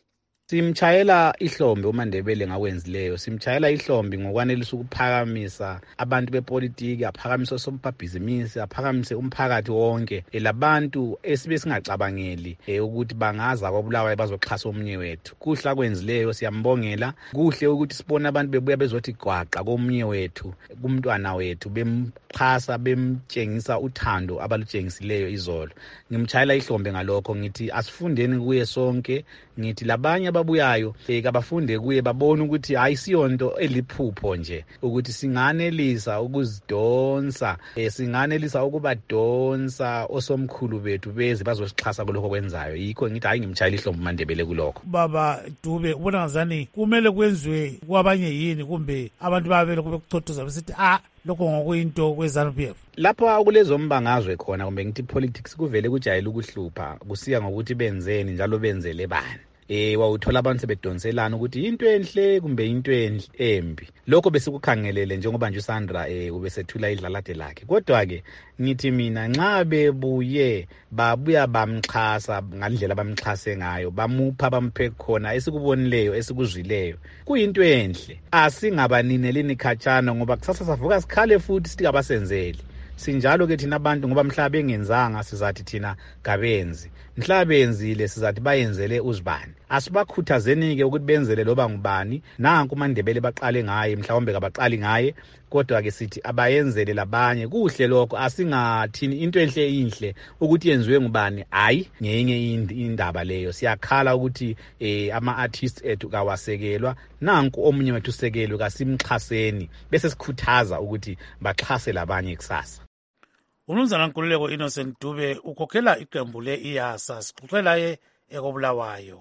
Simchayela ihlombe uMandebele ngakwenzileyo, simchayela ihlombe ngokwanelisa ukuphakamisa abantu bepolitiki, aphakamisa sombabhizimisi, aphakamise umphakathi wonke, labantu esibe singacabangeli ukuthi bangaza kwabulawayo bazoxhasa omunye wethu. Kuhle akwenzileyo, siyambongela. Kuhle ukuthi sibone abantu bebuya bezothi gwaqa komunye wethu, kumntwana wethu, bemxhasa, bemtshengisa uthando abalutshengisileyo izolo. Ngimchayela ihlombe ngalokho, ngithi asifundeni kuye sonke, ngithi labanye ababuyayo eh, kabafunde kuye babone ukuthi ayisiyonto eliphupho nje ukuthi singanelisa ukuzidonsa eh, singanelisa ukubadonsa osomkhulu bethu beze bazosixhasa kuloko kwenzayo. Yikho ngithi hayi ngimtshayela ihlombe uMandebele kuloko. Baba Dube, ubona ngazani kumele kwenziwe kwabanye yini kumbe abantu babele kube kuchothoza besithi ah lokho ngokuyinto kweZANU P F? Lapho kulezo mbangazwe khona kumbe ngithi politics kuvele kujayela ukuhlupha kusiya ngokuthi benzeni njalo benzele bani. Eh wawuthola abantu sebedonselana ukuthi into enhle kumbe into enhle embi. Lokho bese kukhangelele njengoba nje uSandra eh ubesethula idlalade lakhe. Kodwa ke ngithi mina nxa bebuye babuya bamxhasa ngandlela bamxhase ngayo bamupha bamphe khona esikubonileyo esikuzwileyo kuyinto enhle. Asingabanineleni khatshana ngoba kusasa savuka sikhale futhi sithi abasenzeli. Sinjalo ke thina abantu ngoba mhlaba engenzanga sizathi thina gabenzi. Mhlaba enzile sizathi bayenzele uzibani. Asibakhuthazeni ke ukuthi benzele loba ngubani. Nanku uMandebele baqale ngaye mhlawumbe kabaqali ngaye kodwa ke sithi abayenzele labanye. Kuhle lokho asingathini into enhle inhle ukuthi yenziwe ngubani. Hayi ngenye indaba leyo. Siyakhala ukuthi eh ama artists ethu kawasekelwa. Nanku omunye wethu sekelwe kasimxhaseni bese sikhuthaza ukuthi baxhase labanye kusasa. Umnumzana Nkululeko Innocent Dube ukhokhela iqembu le-IASA, sixoxela ye ekobulawayo.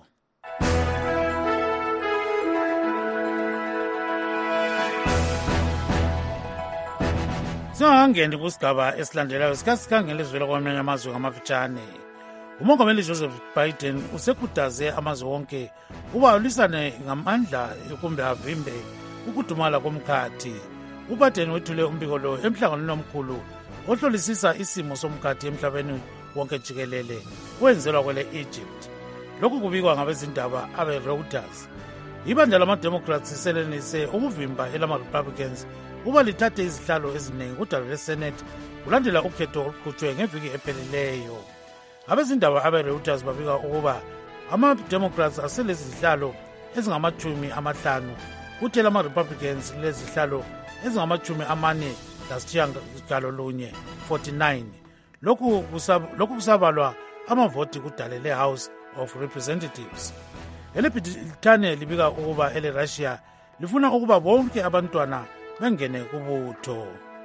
Singangeni kusigaba esilandelayo sikhathi sikhangele ezivela kwamanye amazwe ngamafitshane. Umongameli Joseph Biden usekhuthaze amazwe wonke uba alisane ngamandla kumbe avimbe ukudumala komkhathi. UBiden wethule umbiko lo emhlanganweni omkhulu ohlolisisa isimo somkhathi emhlabeni wonke jikelele wenzelwa kwele Egypt. Lokhu kubikwa ngabezindaba abe Reuters. Ibandla lama-Democrats selenise ukuvimba elama-Republicans uba lithathe izihlalo eziningi kudalo lweSenate kulandela ukhetho oluqhutshwe ngeviki ephelileyo. Abezindaba abe Reuters babika ukuba ama-Democrats aselezi zihlalo ezingamathumi amahlanu kuthi lama-Republicans lezihlalo ezingamachumi amane lasishiyagalo lunye forty-nine. Lokhu kusab lokhu kusabalwa amavoti kudale le-House of Representatives. Elebhithane libika ukuba ele-Russia lifuna ukuba bonke abantwana bengene kubutho.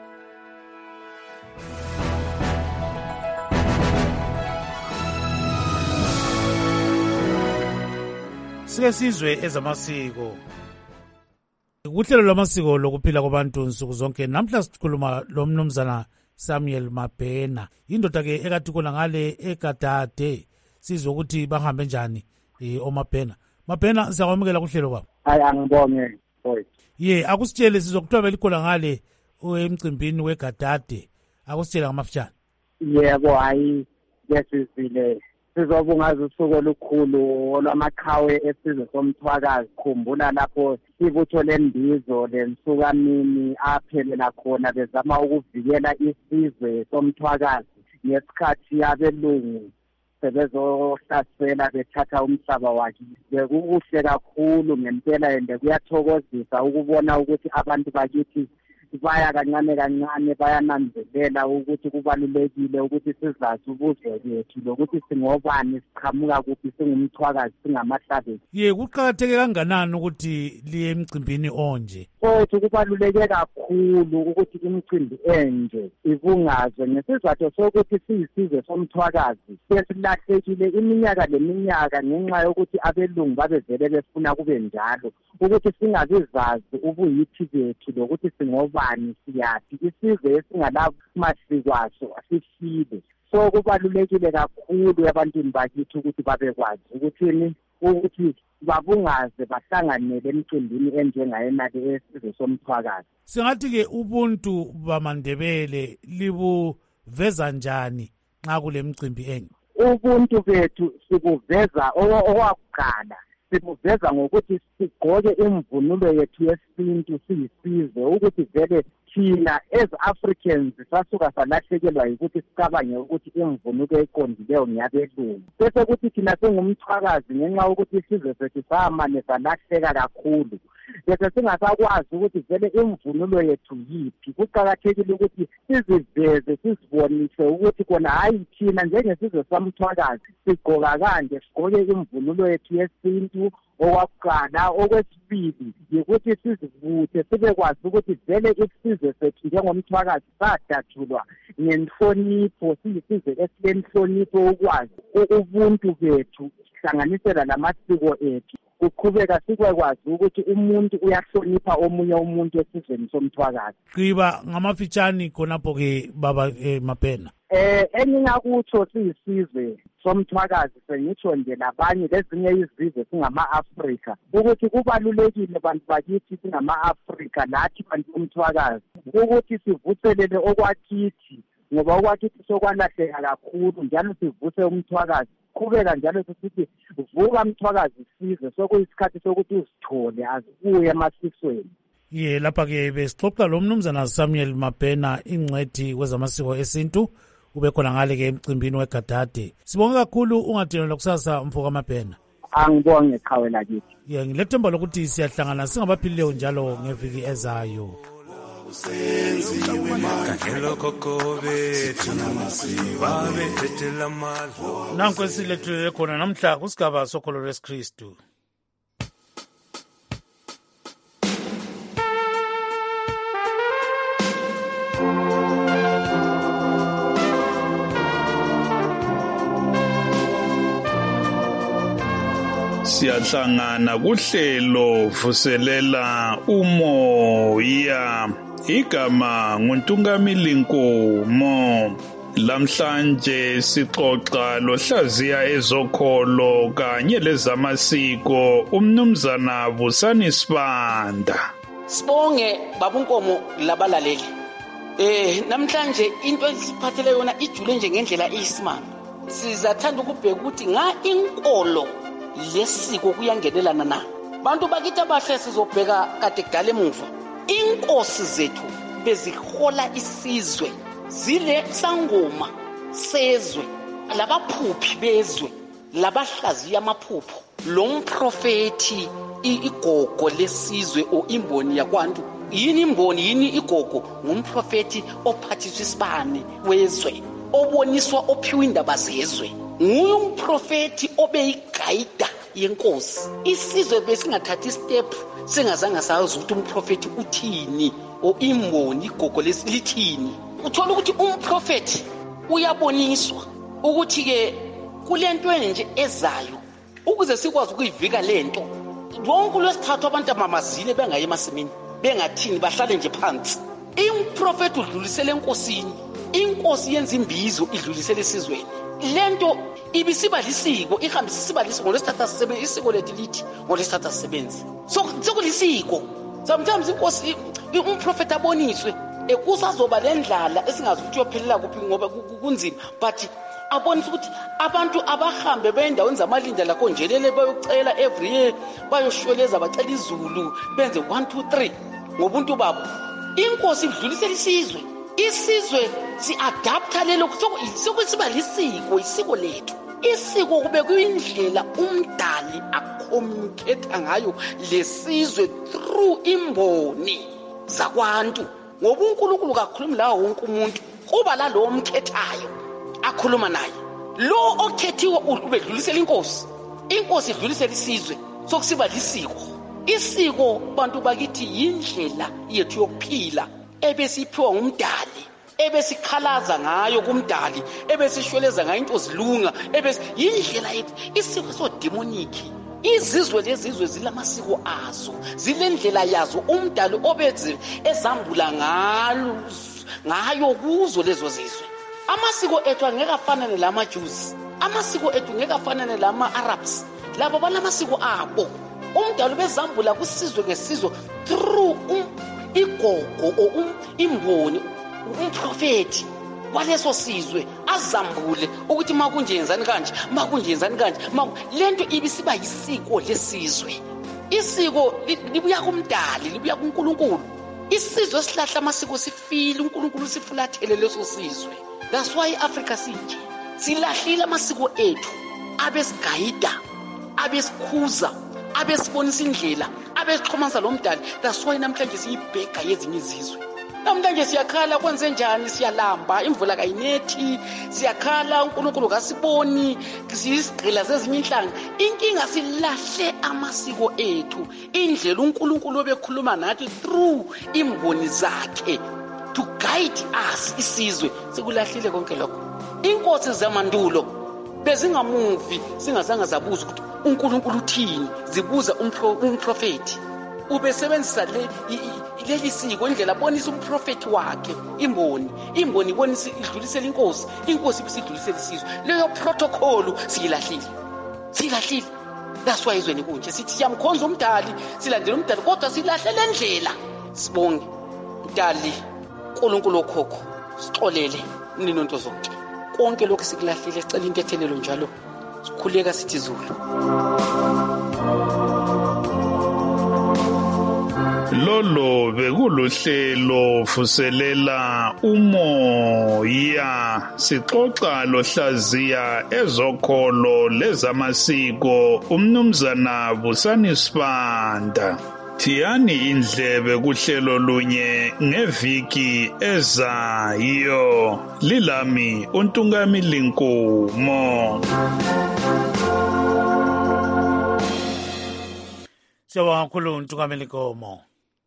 Sike sizwe ezamasiko. Kuhlelo lwamasiko lokuphila kwabantu nsuku zonke namhla sikhuluma lo mnumzana Samuel Mabhena, indoda ke ekathi kona ngale egadade. Sizwe ukuthi bahambe njani eh oMabhena. Mabhena siyakwamukela kuhlelo baba. Hayi angibonge boy. Ye akusitshele sizokuthola likhola ngale emcimbini wegadade. Akusitshela ngamafitshane. Yebo hayi yesizile sizobungaza usuku olukhulu olwamaqhawe esizwe somthwakazi. Khumbula lapho ibutho lembizo lensukamini aphelela khona bezama ukuvikela isizwe somthwakazi ngesikhathi abelungu sebezohlasela bethatha umhlaba wakhe. Bekukuhle kakhulu ngempela ende kuyathokozisa ukubona ukuthi abantu bakithi baya kancane kancane bayananzelela ukuthi kubalulekile ukuthi sizazi ubuzwe bethu lokuthi singobani siqhamuka kuphi singumthwakazi singamahlabezi. Ye kuqakatheke kanganani ukuthi liye emcimbini onje? Futhi kubaluleke kakhulu ukuthi imicimbi enje ibungazwe ngesizathu sokuthi siyisizwe somthwakazi sesilahlekile iminyaka leminyaka ngenxa yokuthi abelungu babevele befuna kube njalo ukuthi singabizazi ubuyithi bethu lokuthi singobani siyaphi isizwe esingalamasiko asifile. So kubalulekile kakhulu ebantwini bakithi ukuthi babekwazi ukuthini ukuthi babungaze bahlanganele emcimbini enjengayena-ke esizwe somthwakazi. Singathi ke ubuntu bamaNdebele libuveza njani nxa kule mcimbi enye? Ubuntu bethu sibuveza okwakuqala sibuveza ngokuthi sigqoke imvunulo yethu yesintu siyisizwe ukuthi vele thina as Africans sasuka salahlekelwa yikuthi sicabange ukuthi imvunulo eqondileyo ngiyabelungu bese ukuthi thina singumthwakazi ngenxa yokuthi isizwe sethu samane salahleka kakhulu bese singasakwazi ukuthi vele imvunulo yethu yiphi. Kuqakathekile ukuthi siziveze sizibonise ukuthi kona hayi thina njengesizwe samthwakazi sigqoka kanje sigqoke imvunulo yethu yesintu okwakuqala. Okwesibili yikuthi sizivuthe sibekwazi ukuthi vele isizwe sethu njengomthwakazi sadatshulwa ngenhlonipho, siyisizwe esilenhlonipho, ukwazi ubuntu bethu hlanganisela lamasiko ethu. Kuqhubeka sikwekwazi ukuthi umuntu uyahlonipha omunye umuntu esizweni somthwakazi. Qiba ngamafitshane khonapho-ke baba eh, Mapena. Eh engingakutsho siyisizwe somthwakazi sengitsho nje labanye lezinye izizwe singama-Afrika ukuthi kubalulekile bantu bakithi singama-Afrika lathi bantu bomthwakazi ukuthi sivuthelele okwakithi, ngoba okwakithi sokwalahleka kakhulu, njalo sivuse umthwakazi. Qhubeka njalo sisithi vuka mthwakazi sizwe, sokuyisikhathi sokuthi uzithole azibuye emasisweni. Ye lapha-ke besixoxa lo mnumzana Samuel Mapena, ingcwethi kwezamasiko esintu, ube khona ngale-ke emcimbini wegadade. Sibonge kakhulu, ungadinelwa kusasa mfoka Mapena. Angibonge qhawe lakithi. Ye ngilethemba lokuthi siyahlangana singabaphilileyo njalo ngeviki ezayo. Nanku esilethulele khona namhla kusigaba sokholo lwesikristu. Siyahlangana kuhlelo vuselela umoya. Igama nguNtungamili Nkomo. Lamhlanje sixoxa lohlaziya ezokholo kanye lezamasiko umnumzana Vusani Sibanda. Sibonge babunkomo labalaleli. Eh namhlanje into esiphathele yona ijule nje ngendlela eyisimanga. Sizathanda ukubheka ukuthi nga inkolo lesiko kuyangenelana na. Bantu bakithi abahle sizobheka kade kudala emuva. Inkosi zethu bezihola isizwe, zile sangoma sezwe, labaphuphi bezwe, labahlaziya amaphupho, lo mprofeti igogo lesizwe o imboni yakwantu. Yini imboni, yini igogo? Ngumprofeti ophathiswa isibane wezwe, oboniswa ophiwa indaba zezwe. Nguye umprofeti obeyigayida yenkosi. Isizwe besingathathi step singazange sazi ukuthi umprofeti uthini o imboni igogo lesilithini. Uthola ukuthi umprofeti uyaboniswa ukuthi ke kulento enje ezayo ukuze sikwazi ukuyivika lento. Wonke lwesithathu abantu amamazile bengayi emasimini, bengathini, bahlale nje phansi. Umprofeti udlulisele enkosini, inkosi yenza imbizo idlulisele esizweni. Lento ibisiba lisiko, ihambisa isiba lisiko ngolesithatha sisebenzi, isiko lethu lithi ngolesithatha sisebenzi. So sekulisiko. Sometimes inkosi umprofeti aboniswe ekusazoba lendlala esingazi ukuthi yophelela kuphi ngoba kunzima, but abonisa ukuthi abantu abahambe beendaweni zamalinda lakho njelele bayocela every year, bayoshweleza bacela izulu, benze one two three ngobuntu babo. Inkosi idlulisela isizwe. Isizwe si-adapta lelo sokusiba lisiko, isiko lethu. Isiko kube kuyindlela umdali acommunicate ngayo lesizwe through imboni zakwantu. Ngoba uNkulunkulu kakhulumi lawo wonke umuntu, kuba la lo omkhethayo akhuluma naye. Lo okhethiwe ubedlulisela inkosi, inkosi idlulisela isizwe, sokusiba lisiko. Isiko bantu bakithi yindlela yethu yokuphila ebesiphiwa ngumdali, ebesikhalaza ngayo kumdali, ebesishweleza ngayo into zilunga, ebes yindlela yethu. Isiko so demonic. Izizwe lezizwe zilamasiko azo, zilendlela yazo umdali obeze ezambula ngalo ngayo kuzo lezo zizwe. Amasiko ethu angeke afanane lama Jews, amasiko ethu ngeke afanane lama Arabs. Labo banamasiko abo. Umdali bezambula kusizwe ngesizwe through um igogo o um imboni, umprofeti kwaleso sizwe azambule ukuthi makunjenzani kanje, makunjenzani kanje. Lento ibisiba yisiko lesizwe. Isiko libuya kumdali, libuya kuNkulunkulu. Isizwe sihlahla amasiko sifile uNkulunkulu sifulathele leso sizwe. That's why Africa sinje silahlile amasiko ethu, abesigayida, abesikhuza, abesibonisa indlela, abesixhumanisa lo mdali. That's why namhlanje siyibheka yezinye izizwe. namhlanje siyakhala kwenze njani, siyalamba, imvula kayinethi, siyakhala uNkulunkulu kasiboni, siyisigqila zezinye inhlanga. Inkinga silahle amasiko ethu, indlela uNkulunkulu obekhuluma nathi through imboni zakhe to guide us isizwe, sikulahlile konke lokho. Inkosi zamandulo bezingamuvi singazange zabuza ukuthi uNkulunkulu uthini, zibuza umprofeti. Ubesebenzisa le leli siko indlela bonisa umprofeti wakhe, imboni imboni bonisa idlulisela inkosi, inkosi bisidlulisela isizwe. Leyo protocol siyilahlile siyilahlile. That's why izweni kunje sithi siyamkhonza umdali, silandela umdali, kodwa silahle le ndlela. Sibonge umdali uNkulunkulu okhokho, sixolele ninonto zonke konke lokho sikulahlile, sicela intethelelo njalo, sikhuleka sithi Zulu. Lolo bekuluhlelo vuselela umoya, sixoxa lohlaziya ezokholo lezamasiko umnumzana Busani Sibanda. Thiyani indlebe kuhlelo lunye ngeviki ezayo. Lilami uNtungamili Nkomo. Siyabonga kakhulu uNtungamili Nkomo.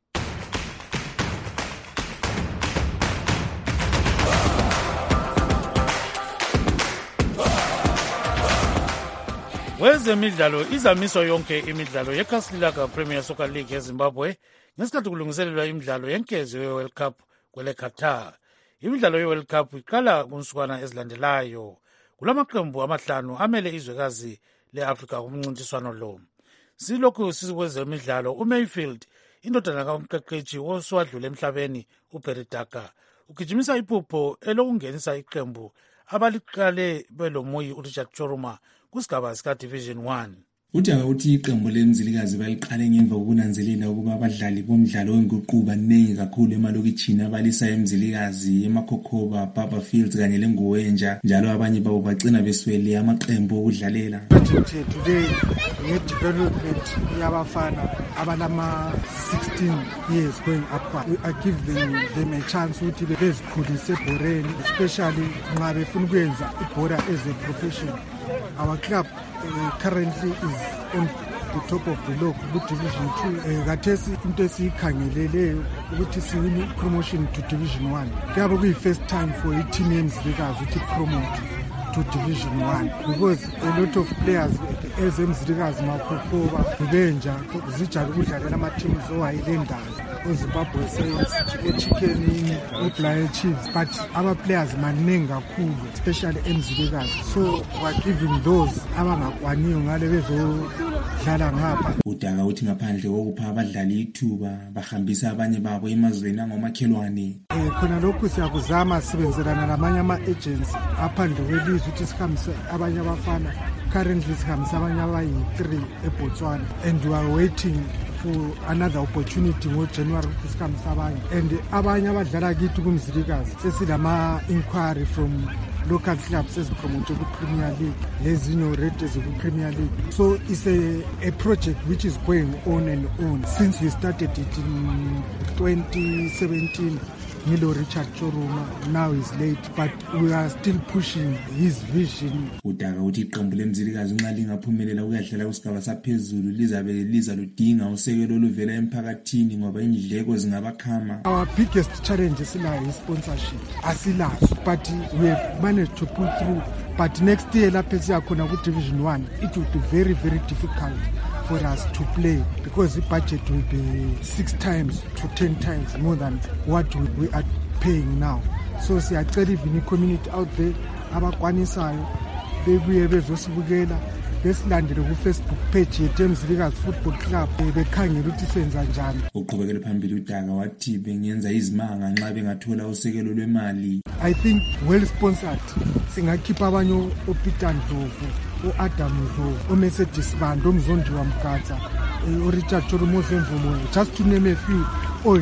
Wezemidlalo izamiso yonke imidlalo yeKhasililaga Premier Soccer League eZimbabwe ngesikhathi kulungiselelwa imidlalo yenkezo ye-World Cup kwele Qatar. Imidlalo ye-World Cup iqala kunsukwana ezilandelayo. Kulamaqembu amahlanu amele izwekazi le-Afrika kumncintiswano lo. Silokhu sikwezemidlalo uMayfield indodana kaMqeqeshi oswadlule emhlabeni uBeridaka ugijimisa iphupho elokungenisa iqembu abaliqale belomoyi uRichard Choruma kusigaba sika Division one. Udaba uthi iqembu lemzilikazi baliqale ngemva kokunanzelela ukuba abadlali bomdlalo wenguquko baningi kakhulu emalokitshini abalisa emzilikazi, eMakhokhoba, Barberfields kanye leNgowenja, njalo abanye babo bagcina beswele amaqembu okudlalela. Today nge-development yabafana abalama sixteen years going upward, I give them, them a chance ukuthi bezikhulise ebhoreni, especially nxa befuna ukwenza ibhora as a profession. Our club uh, currently is on the top of the log with Division two. Kathesi into esiyikhangeleleyo ukuthi siwine promotion to Division one. Kuyabe kuyi first time for i-team yemzilikazi ukuthi promote to Division one, because a lot of players ezemzilikazi Makhokhoba, Ubenja zijala ukudlalela ama-teams owayilendayo oZimbabwe Saints, eChickenini, eBlair Chiefs, but our players maningi kakhulu especially emzilikazi, so we're giving those abangakwaniyo ngale bezodlala ngapha. Udaka uthi ngaphandle kokupha abadlali ithuba bahambisa abanye babo emazweni angomakhelwane. Eh khona lokhu siyakuzama sibenzelana namanye ama-agency aphandle kwelizwe ukuthi sihambise abanye abafana. Currently sihambisa abanye abayi-three eBotswana, and we are waiting for another opportunity ngo-January ukuthi sihambisa abanye, and abanye abadlala kithi kumzilikazi sesilama-inquiry from local clubs ezipromote ku-Premier League, lezinye already eziku-Premier League. So it's a, a project which is going on and on since we started it in twenty seventeen. Milo Richard Choruma, now is late, but we are still pushing his vision. Udaka uthi iqembu lemzilikazi nxa lingaphumelela ukuyadlala kusigaba saphezulu lizabe liza ludinga usekelo oluvela emphakathini ngoba indleko zingabakhama. Our biggest challenge esilayo is sponsorship. Asilazo, but we have managed to pull through. But next year lapho siyakhona ku Division one, it will be very very difficult for us to play because the budget will be six times to ten times more than what we, we are paying now. So siyacela even community out there abakwanisayo bebuye bezosibukela besilandele ku Facebook page yethu emzilikazi football club bekhangela ukuthi senza njani. Uqhubekele phambili uDaka wathi bengenza izimanga nxa bengathola usekelo lwemali. I think well sponsored singakhipha abanye oPeter Ndlovu, uAdam Ndlovu, uMercedes Band, uMzondi Wamkhatha, uRichard Choruma, just to name a few old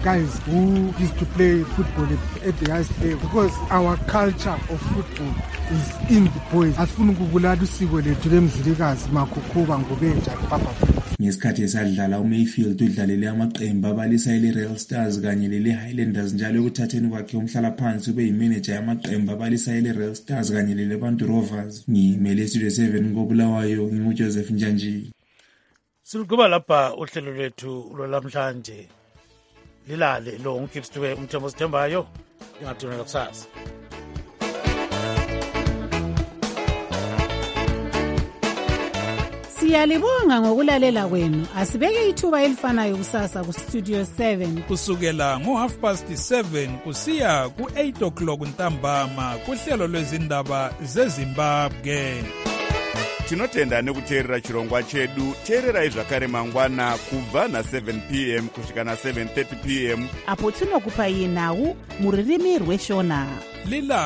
guys who used to play football at, at the highest level, because our culture of football is in the boys. Asifuna ukubulala usiko lethu lemzilikazi Makhokhoba Ngubenja Papa Fields. Ngesikhathi esadlala uMayfield udlalele amaqembu abalisa ele-Real Stars kanye lele-Highlanders njalo ekuthatheni kwakhe umhlalaphansi ube yimanager yamaqembu abalisa ele-Real Stars kanye lele-Bantu Rovers. Ngimele Studio seven koBulawayo, nginguJoseph Njanji. Silukuba lapha uhlelo lwethu lwalamhlanje. Lilale lo ngikipstwe umthembo sithembayo ingathunela kusasa. Siyalibonga ngokulalela kwenu. Asibeke ithuba elifanayo kusasa ku Studio seven kusukela ngo half past seven kusiya ku eight o'clock ntambama kuhlelo lwezindaba zeZimbabwe. Tinotenda nekuteerera chirongwa chedu. Teererai zvakare mangwana kubva na seven p m kusvika na seven thirty p m apo tinokupai nhau muririmi rweshona. Lila